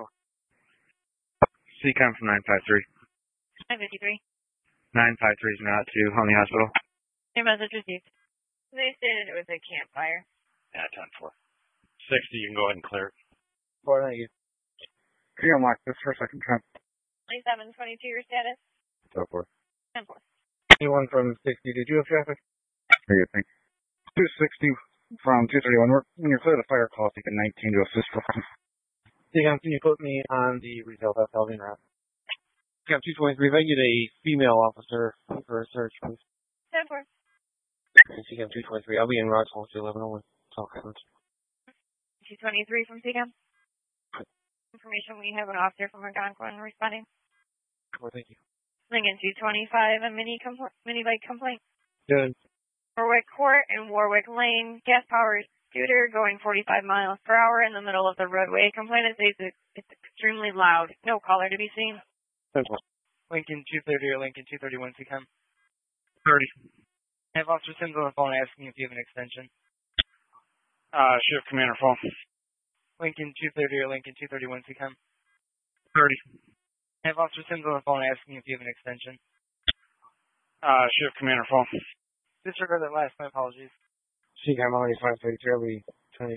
CCOM from 953. 953. 953 is not to Honey Hospital. Your message received. They stated it was a campfire. Yeah, 10-4. 60, you can go ahead and clear it. Thank you. Can you unlock this for a second time? 2722, your status? Go for it. 10-4. Anyone from 60, did you have traffic? Here you think. 260 from 231. When you're clear the fire call, take a 19 to assist for CCOM, can you put me on the retail theft housing route? CCOM 223, if I can get a female officer for a search, please. 10-4. CCOM 223, I'll be in Roswell, 1101. Talk coverage. 223 from CCOM. Information, we have an officer from Algonquin responding. Oh, thank you. Lincoln 225, a mini bike complaint. Good. Warwick Court and Warwick Lane, gas-powered scooter going 45 miles per hour in the middle of the roadway. Complainant says it's extremely loud. No caller to be seen. Lincoln 230 or Lincoln 231, CCOM. 30. I have Officer Sims on the phone asking if you have an extension. Shift Commander phone. Lincoln 230 or Lincoln 231, CCOM. 30. I have Officer Sims on the phone asking if you have an extension. Shift Commander phone. Disregard that last, my apologies. CCOM already 533, I'll be turning.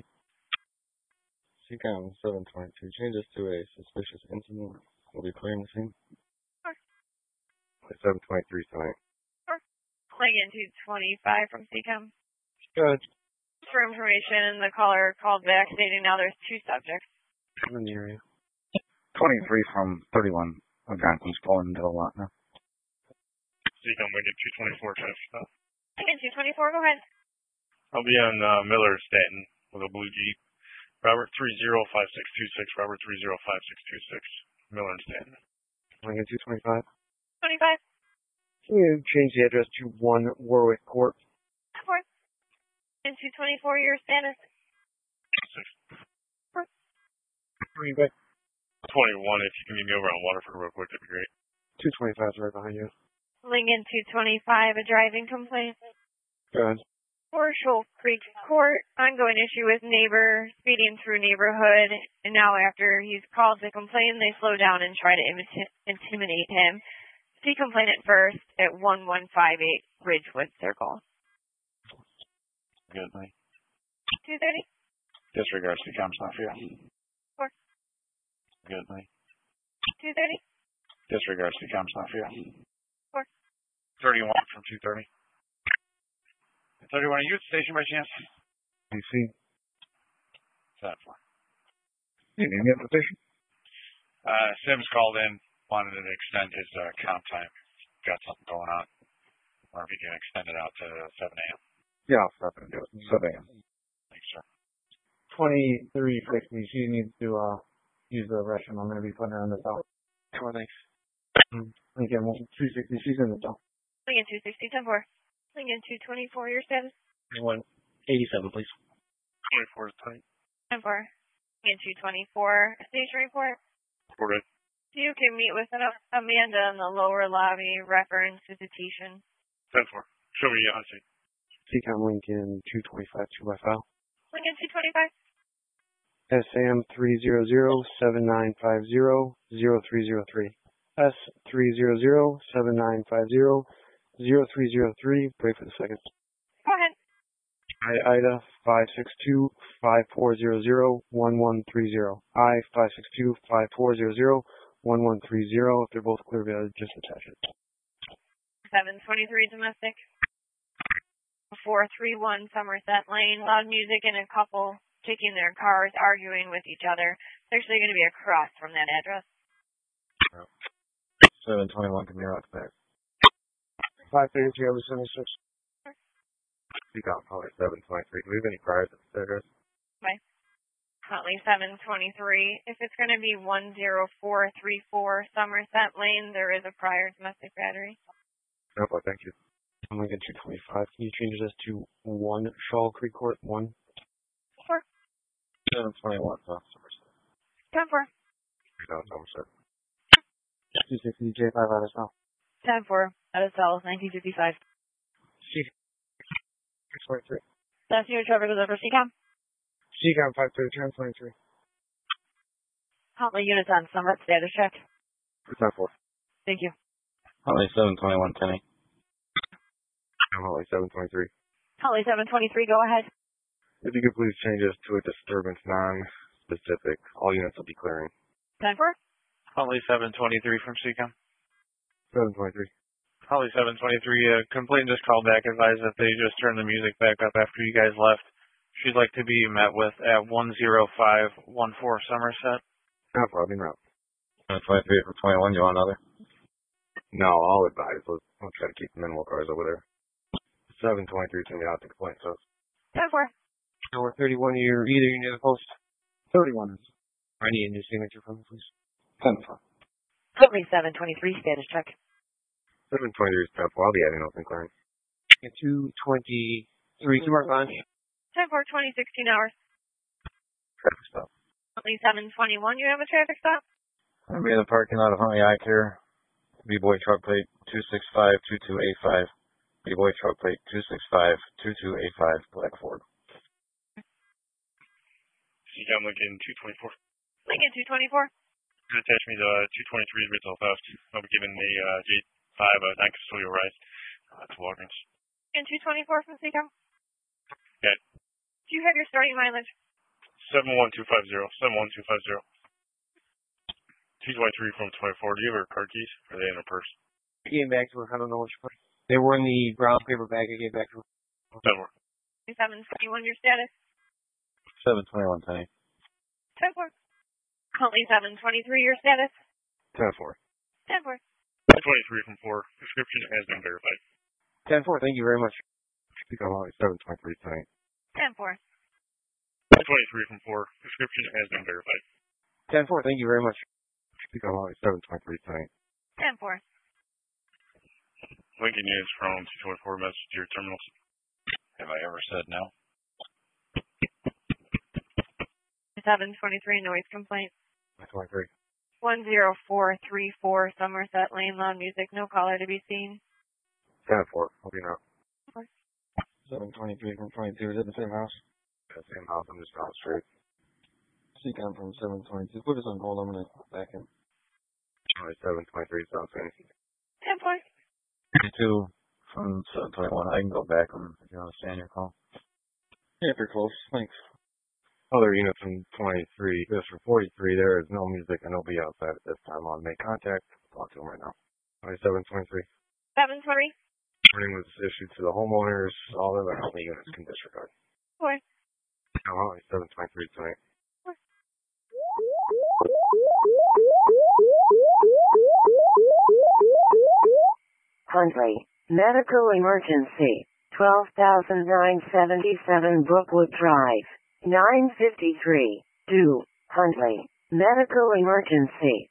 CCOM 722, change this to a suspicious incident. We'll be clearing the scene. Sure. 723 tonight. Sure. Lincoln 225 from CCOM. Good. For information, the caller called back stating now there's two subjects. I'm in the area. 23 from 31. Algonquin's pulling into the lot now. CCOM, we get 224 check. Lincoln 224, go ahead. I'll be on Miller Stanton with a blue Jeep. Robert 305626. Robert 305626. Miller and Stanton. Lincoln 225. 25. Can you change the address to 1 Warwick Court? Of course. Lincoln 224, your status? 6. Bring it back. 21, if you can meet me over on Waterford real quick, that'd be great. 225 is right behind you. Lincoln 225, a driving complaint. Good. For Shoal Creek Court, ongoing issue with neighbor speeding through neighborhood, and now after he's called to complain, they slow down and try to intimidate him. See complainant first at 1158 Ridgewood Circle. Good, mate. 230. Disregard CCOM's not for you. 4. Good, mate. 230. Disregard CCOM's not for you. 4. 31 from 230. 31, are you at the station by chance? DC. 7-4. You need me at the station? Sims called in, wanted to extend his comp time. Got something going on. Or if he can extend it out to 7 a.m. Yeah, I'll stop and do it. 7 a.m. Thanks, sir. 2360, she needs to use the restroom. I'm going to be putting her in the cell. Cool, thanks. Lincoln 260, she's in the cell. Lincoln 260, 10-4. Lincoln 224, your status? 187, please. 24 is tight. 10-4. Lincoln 224, station report. Reported. You can meet with Amanda in the lower lobby, reference visitation. 10-4. Show me on seat. CCOM Lincoln 225, 2 by file. Lincoln 225. SM 300-7950-0303. S300-7950-0303. Break for the second. Go ahead. Ida 562-5400-1130. I-562-5400-1130. If they're both clear, just attach it. 723 domestic. 431 Somerset Lane. Loud music and a couple taking their cars, arguing with each other. It's actually going to be across from that address. 721 can be out back. 533 over 76. Speak out, Holly 723. Do we have any priors at this address? Bye. Huntley 723. If it's going to be 10434 Somerset Lane, there is a prior domestic battery. No, thank you. I'm going to get 225. Can you change this to 1 Shaw Creek Court? 1? Sure. 721 South Somerset. 10-4. South Somerset. 260 J5 out of South. 10-4. Out of South, 1955. C623. That's your Trevor goes over CCOM. CCOM 533, 1023. Huntley units on Summit, status check. 10-4. Thank you. Holly 721 Kenny. Holly 723. Huntley 723, go ahead. If you could please change this to a disturbance non-specific. All units will be clearing. 10-4. Holly 723 from CCOM. 723. Holly 723, complainant just called back, advised that they just turned the music back up after you guys left. She'd like to be met with at 10514 Somerset. No problem, route. 23 from 21, you want another? No, I'll advise. I'll try to keep the minimal cars over there. 723 can get out the complaint, so. 10-4. Number 31, you're either near the post. 31 is. I need a new signature from you, please. 10-4. Huntley 723, status check. 723 is 10-4. I'll be adding open clearing. 223, to mark on. 10-4, 2016 hours. Traffic stop. Huntley 721, you have a traffic stop? I'll be in the parking lot of Huntley Eye Care. B-Boy truck plate 265-2285. B-Boy truck plate 265-2285, Black Ford. CCOM Lincoln 224. Lincoln 224. Could attach me to 223's retail theft. I'll be giving the gate 5 non-custodial rights to Walgreens. Lincoln 224 from CCOM. Okay. Do you have your starting mileage? 71250. 71250. 223 from 24. Do you have her car keys? Or are they in her purse? I gave back to her. I don't know what she put. They were in the brown paper bag. I gave back to her. 721, your status? 721, Penny. 10-4. Huntley 723, your status? 10-4. 10-4. 23 from 4. Prescription has been verified. 10-4, thank you very much. Speak on Holly 723 tonight. 10-4. 23 from 4. Prescription has been verified. 10-4, thank you very much. Speak on Holly 723 tonight. 10-4. Lincoln units from 224 message to your terminals. Have I ever said no? 723 noise complaint. 23. 10434 Somerset Lane, loud music, no caller to be seen. 10-4. I'll be out. 723 from 22. Is it the same house? Yeah, same house. I'm just down the street. CCOM from 722. Put us on hold. I'm going to back in. Holly 723 South Fantasy. 10-4. 22 from 721. I can go back if you understand your call. Yeah, if you're close. Thanks. Other units from 23. This from 43. There is no music and nobody outside at this time. I'll make contact. Talk to them right now. Holly 723. 720. Warning was issued to the homeowners. All other Holly units can disregard. 4. Holly 723 tonight. Huntley, medical emergency, 12,977 Brookwood Drive, 953, due, Huntley, medical emergency,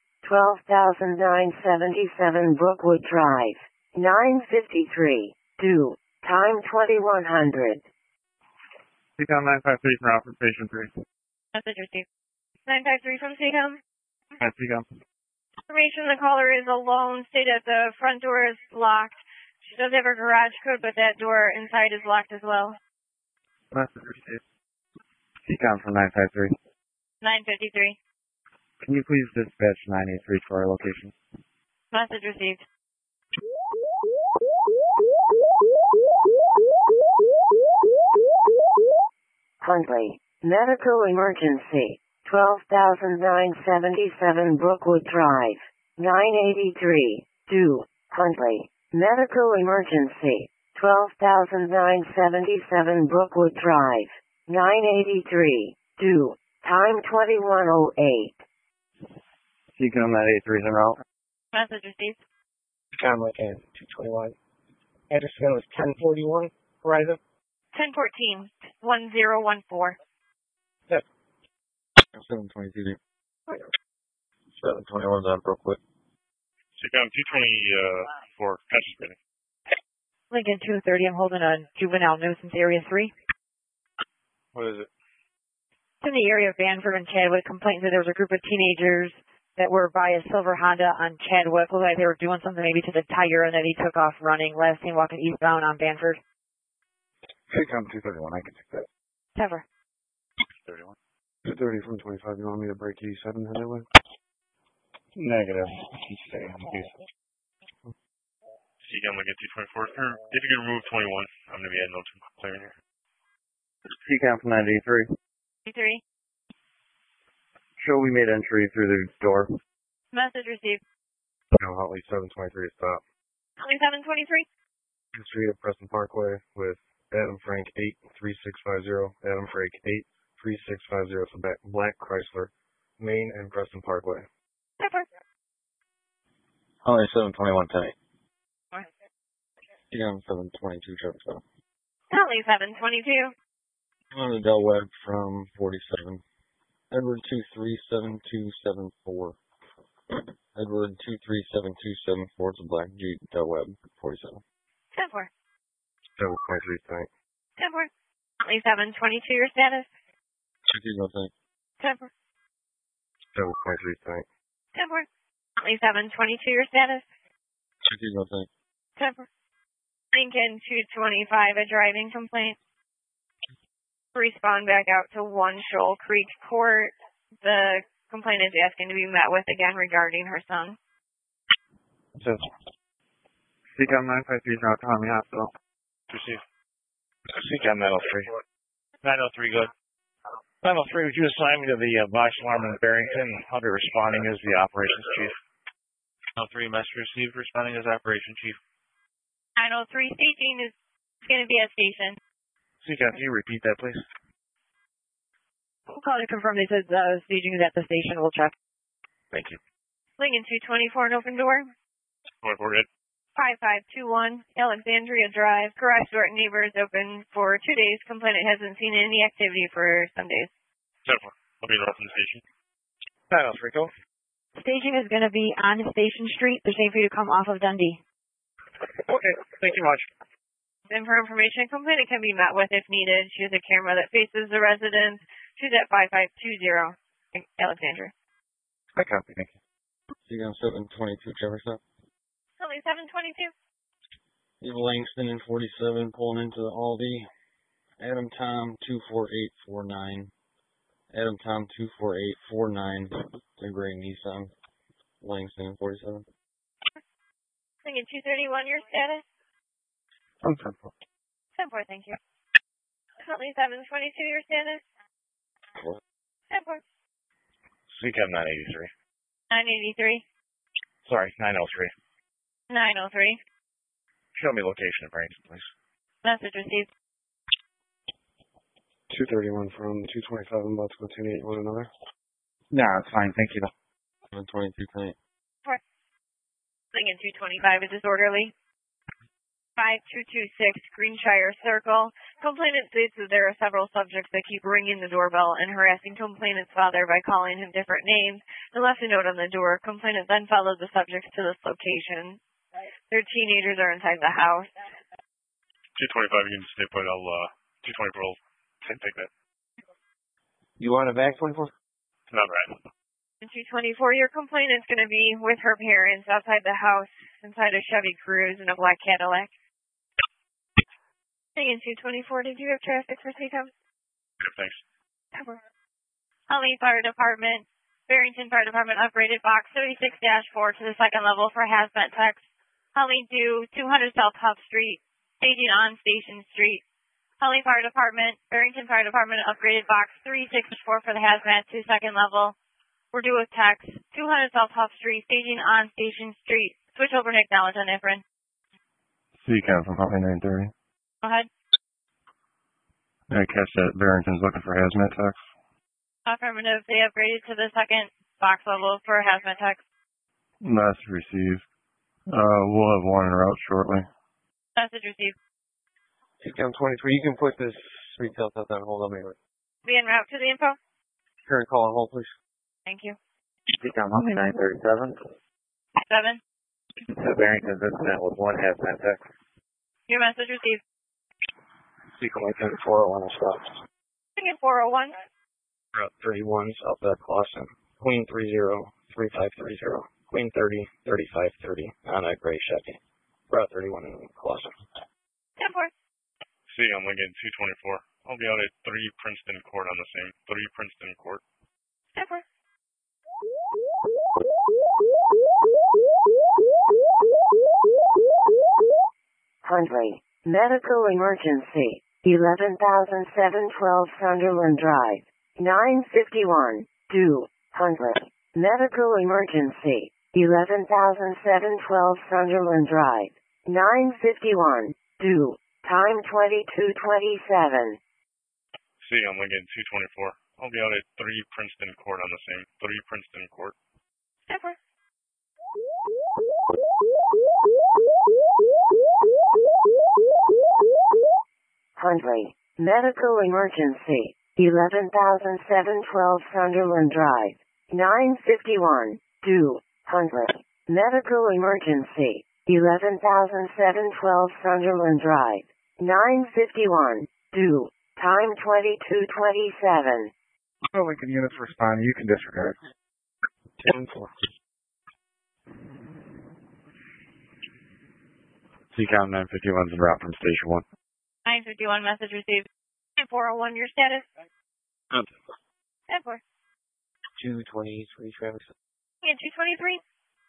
12,977 Brookwood Drive, 953, due, time 2100. CCOM 953 from Alfred, patient 3. Message received. 953 from CCOM. Hi, CCOM. Information, the caller is alone. State that the front door is locked. She does have her garage code, but that door inside is locked as well. Message received. CCOM from 953. 953. Can you please dispatch 983 to our location? Message received. Huntley, medical emergency, 12,977 Brookwood Drive, 983, due, Huntley, medical emergency, 12,977 Brookwood Drive, 983, due, time 21:08. Seacom 983 is en route. Message received. Seacom Lincoln 221. Address again was 1041 Horizon. 1014 1014. Yep. 722. 721's on Brookwood. Seacom 224, Patches Reading. Lincoln 230, I'm holding a juvenile nuisance area 3. What is it? It's in the area of Banford and Chadwick. Complaint that there was a group of teenagers that were by a silver Honda on Chadwick. Looked like they were doing something maybe to the tire, and then he took off running. Last seen walking eastbound on Banford. Seacom 231, I can take that. Cover. 31. 230 from 25. You want me to break 87 anyway? Negative. Keep staying on case. Seacom Lincoln 224. If you can remove 21, I'm going to be adding notes from clearing here. Seacom from 983. 3. Show we made entry through the door. Message received. No, Holly 723 to stop. Only 723. Street at Preston Parkway with Adam Frank 83650. Adam Frank 83650. So Black Chrysler, Main and Preston Parkway. Pepper. Only 721 tonight. Alright. Seacom 722 Trevor. Only 722. On the Del Webb from 47. Edward 237274. Edward 237274 to Black Jeep Del Webb 47. 10-4. 723 tonight. 10-4. Only 722 your status. Check your notes tonight. 10-4. 723 tonight. 10-4. Only 722 your status. Check your notes tonight. 10-4. Lincoln 225, a driving complaint. Respond back out to 1 Shoal Creek Court. The complainant is asking to be met with again regarding her son. Seacom 953 is out to Army Hospital. Receive. Seacom 903. 903, good. 903, would you assign me to the Box Alarm in Barrington? I'll be responding as the operations chief. 903, message received, responding as operations chief. 903, staging is going to be at station. Seacom, can you repeat that, please? We'll call to confirm they said staging is at the station. We'll check. Thank you. Lincoln 224, an open door. 24, good. 5521 Alexandria Drive. Garage door at neighbors open for 2 days. Complainant hasn't seen any activity for some days. 10-4. I'll be in the station. 903, go. Staging is going to be on Station Street. They're saying for you to come off of Dundee. Okay, thank you much. And for information, complainant can be met with if needed. She has a camera that faces the residence. She's at 5520 Alexandria. I copy, thank you. Seacom 722 Jefferson. Only 722. You have Langston in 47 pulling into the Aldi. Adam Tom 24849. Adam Tom 24849. The gray Nissan. Langston in 47. Lincoln 231, your status? I'm 10-4. 10-4, thank you. Currently 722, your status? 10-4. Seacom 983. 983. Sorry, 903. 903. Show me location of Barrington, please. Message received. 231 from 225. I'm about to go 288 one another. No, it's fine, thank you. 722 tonight. Lincoln 225 is disorderly. 5226 Greenshire Circle. Complainant states that there are several subjects that keep ringing the doorbell and harassing complainant's father by calling him different names and left a note on the door. Complainant then followed the subjects to this location. Their teenagers are inside the house. 225, you can just stay put. I'll, 224 will take that. You want it back, 24? Not right. In 224, your complainant's going to be with her parents outside the house, inside a Chevy Cruze and a black Cadillac. In 224, did you have traffic for Seacom? Yeah, thanks. Holly Fire Department, Barrington Fire Department upgraded box 36-4 to the second level for hazmat techs. Holly due 200 South Huff Street, staging on Station Street. Holly Fire Department, Barrington Fire Department upgraded box 364 for the hazmat to second level. We're due with techs 200 South Huff Street, staging on Station Street. Switch over and acknowledge on Efren. Decon from Highway 930. Go ahead. I catch that Barrington's looking for hazmat techs. Affirmative. They upgraded to the second box level for hazmat techs. Message received. We'll have one en route shortly. Message received. Decon 23, you can put this retail test on hold on me. Be en route to the info. Current call on hold, please. Thank you. Decon Highway 937. 7. Barrington's incident with one hazmat tech. Your message received. Decon Lincoln 401 stop. Lincoln 401. Route 31, Southwest Clawson. Queen 30-3530. Queen 30-3530 on a gray Chevy. Route 31 in Clawson. 10-4. See, I'm Lincoln 224. I'll be out at 3 Princeton Court on the same. 3 Princeton Court. 10-4. Hundley, medical emergency, 11,712 Sunderland Drive, 951, due, Hundley, medical emergency, 11,712 Sunderland Drive, 951, due, time 22:27. See, I'm Lincoln 224. I'll be out at 3 Princeton Court on the same. 3 Princeton Court. 10-4. Hundley, medical emergency, 11,712 Sunderland Drive, 951, due, Hundley, medical emergency, 11,712 Sunderland Drive, 951, due, time 22:27. Well, Lincoln units respond. You can disregard. 10-4. Decon 951's en route from Station 1. 951 message received. 401, your status? 10-4. 223 traffic. Yeah, 223.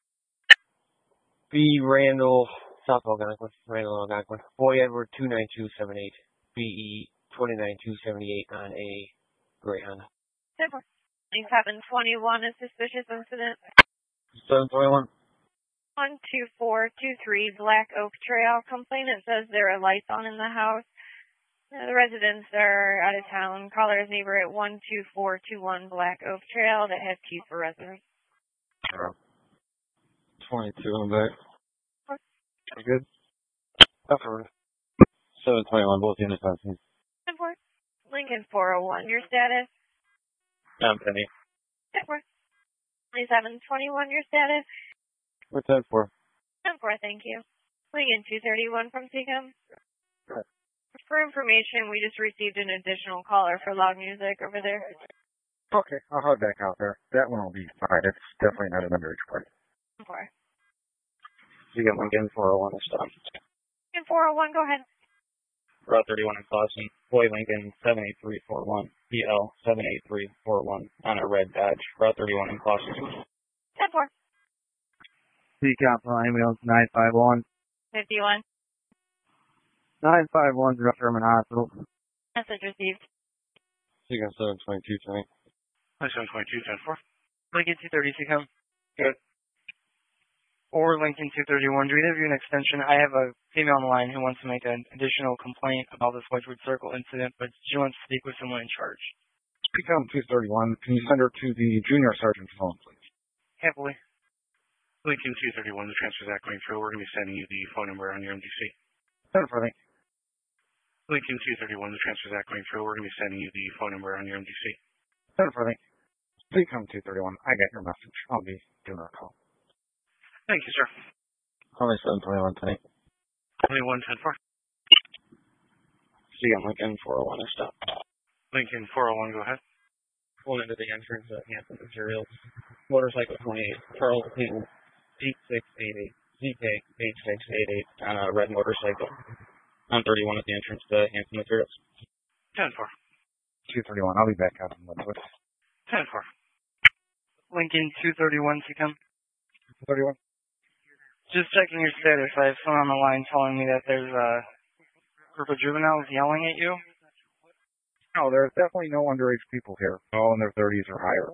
B. Randall, South Algonquin. Randall, Algonquin. Boy Edward 29278. BE 29278 on a gray Honda. 10-4. 721, a suspicious incident. 721. 12423 Black Oak Trail. Complainant says there are lights on in the house. The residents are out of town. Caller is neighbor at 12421 Black Oak Trail that has keys for residents. 22 in the back. You good? Affirmative. 721, both units on scene. 10-4. Lincoln 401, your status? Penny. 10-4. 2721, your status? What's that for? 10-4, thank you. Lincoln 231 from Seacom. For information, we just received an additional caller for loud music over there. Okay, I'll head back out there. That one will be fine. It's definitely not an underage party. 10-4. Decon Lincoln 401 stop. Lincoln 401, go ahead. Route 31 in Clawson. Boy Lincoln 78341. PL 78341 on a red Dodge. Route 31 in Clawson. 10-4. Decon from ambulance 951. 51. 951 Rough Sherman Hospital. Message received. Decon 722 tonight. 722, 10-4. Lincoln 230, Seacom. Good. Or Lincoln 231. Do either of you an extension? I have a female on the line who wants to make an additional complaint about this Wedgwood Circle incident, but she wants to speak with someone in charge. Decon 231, can you send her to the junior sergeant's phone, please? Happily. Lincoln 231, the transfer's not going through. We're going to be sending you the phone number on your MDC. Send it for me. Lincoln 231, the transfer's not going through. We're going to be sending you the phone number on your MDC. Send it for me. Decon 231, I got your message. I'll be giving her a call. Thank you, sir. Only 721 tonight. 21, 10-4. Decon Lincoln 401 stop. Lincoln 401, go ahead. Pulled into the entrance at Hanson Materials. Motorcycle 28. Charles Hinton. 8688. ZK 8688 on a red motorcycle. On 31 at the entrance to Hanson Materials. 10-4. 231, I'll be back out on Woodwood. 10-4. Lincoln 231, Seacom. 31. Just checking your status. I have someone on the line telling me that there's a group of juveniles yelling at you. No, there's definitely no underage people here. All in their 30s or higher.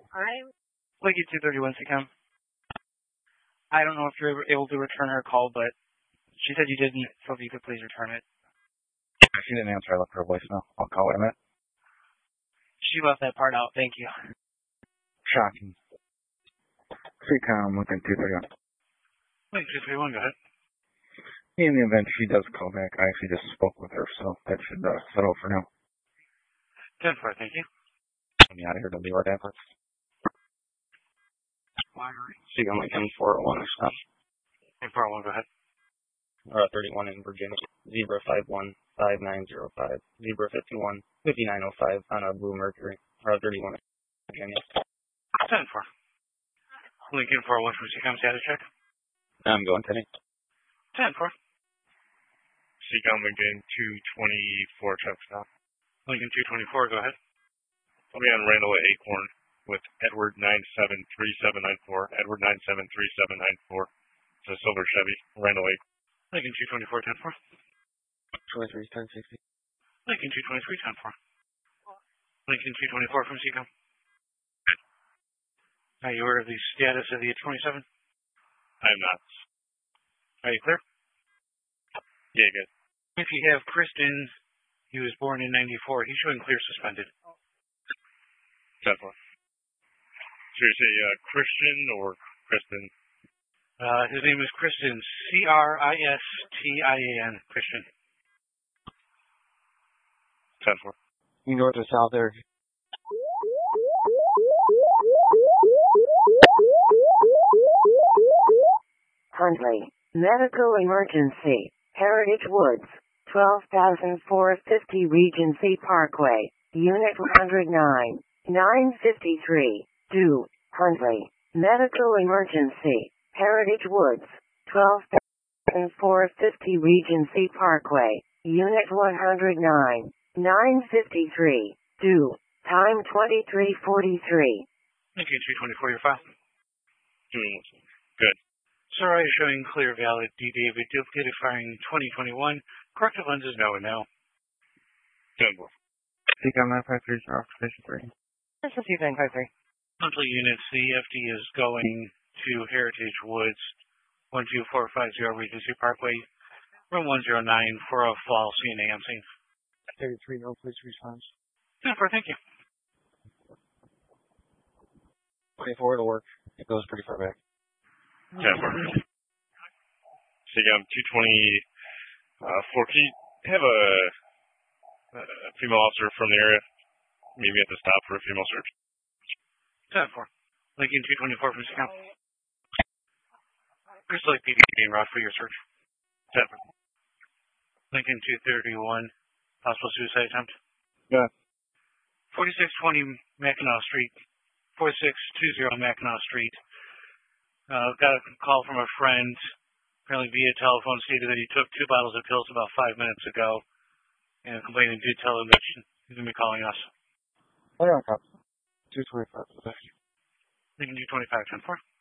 Lincoln 231, Seacom. I don't know if you're able to return her call, but She said you didn't, so if you could please return it. She didn't answer. I left her a voicemail. I'll call her in a minute. She left that part out. Thank you. Shocking. Freecom Lincoln 231. Link 231, go ahead. In the event she does call back, I actually just spoke with her, so that should settle for now. 10-4, thank you. Get me out of here to Leeward efforts. Seagull Lincoln 401 stop. 401, go ahead. 31 in Virginia. Zebra 515905. Zebra 5905 on a Blue Mercury. 31 in Virginia. 10-4. Lincoln 401 from Seacom status check. I'm going today. 10-4. Seacom Lincoln 224 truck stop. Lincoln 224, go ahead. I'll be on Randall at Acorn with Edward 973794. Edward 973794. It's a silver Chevy. Randall Acorn. Lincoln 224, 10-4. 23 1060. Lincoln 223, 10-4. Lincoln 224 from Seacom. Are you aware of the status of the 27? I am not. Are you clear? Yeah, good. If you have Kristen, he was born in 94, he's showing clear suspended. 10-4. Should you say Christian or Kristen? His name is Kristen, Christian, Christian. 10-4. You north or south there? Huntley, medical emergency, Heritage Woods, 12,450 Regency Parkway, Unit 109, 953, due, Huntley, medical emergency, Heritage Woods, 12,450 Regency Parkway, Unit 109, 953, due, time 23:43. Lincoln 224, your file. Good. Sir, I showing clear valid D. David duplicate expiring 2021. Corrective lenses no and no. 10-4. Seacom 953 for observation 3. This is Seacom 953. Monthly units, the FD is going to Heritage Woods, 12450 Regency Parkway, room 109 for a fall CNA on scene. 33, no police response. 10-4, thank you. 24, it'll work. It goes pretty far back. 10-4. Seacom 224. Can you have a female officer from the area meet me at the stop for a female search? 10-4. Lincoln 224 from Seacom. Crystal Lake PD being route for your search. 10-4. Lincoln 231. Possible suicide attempt. Yeah. 4620 Mackinac Street. 4620 Mackinac Street. Got a call from a friend, apparently via telephone, stated that he took 2 bottles of pills about 5 minutes ago, and complaining did tell him that he's going to be calling us. Oh, yeah, 225. Lincoln 225, 10-4.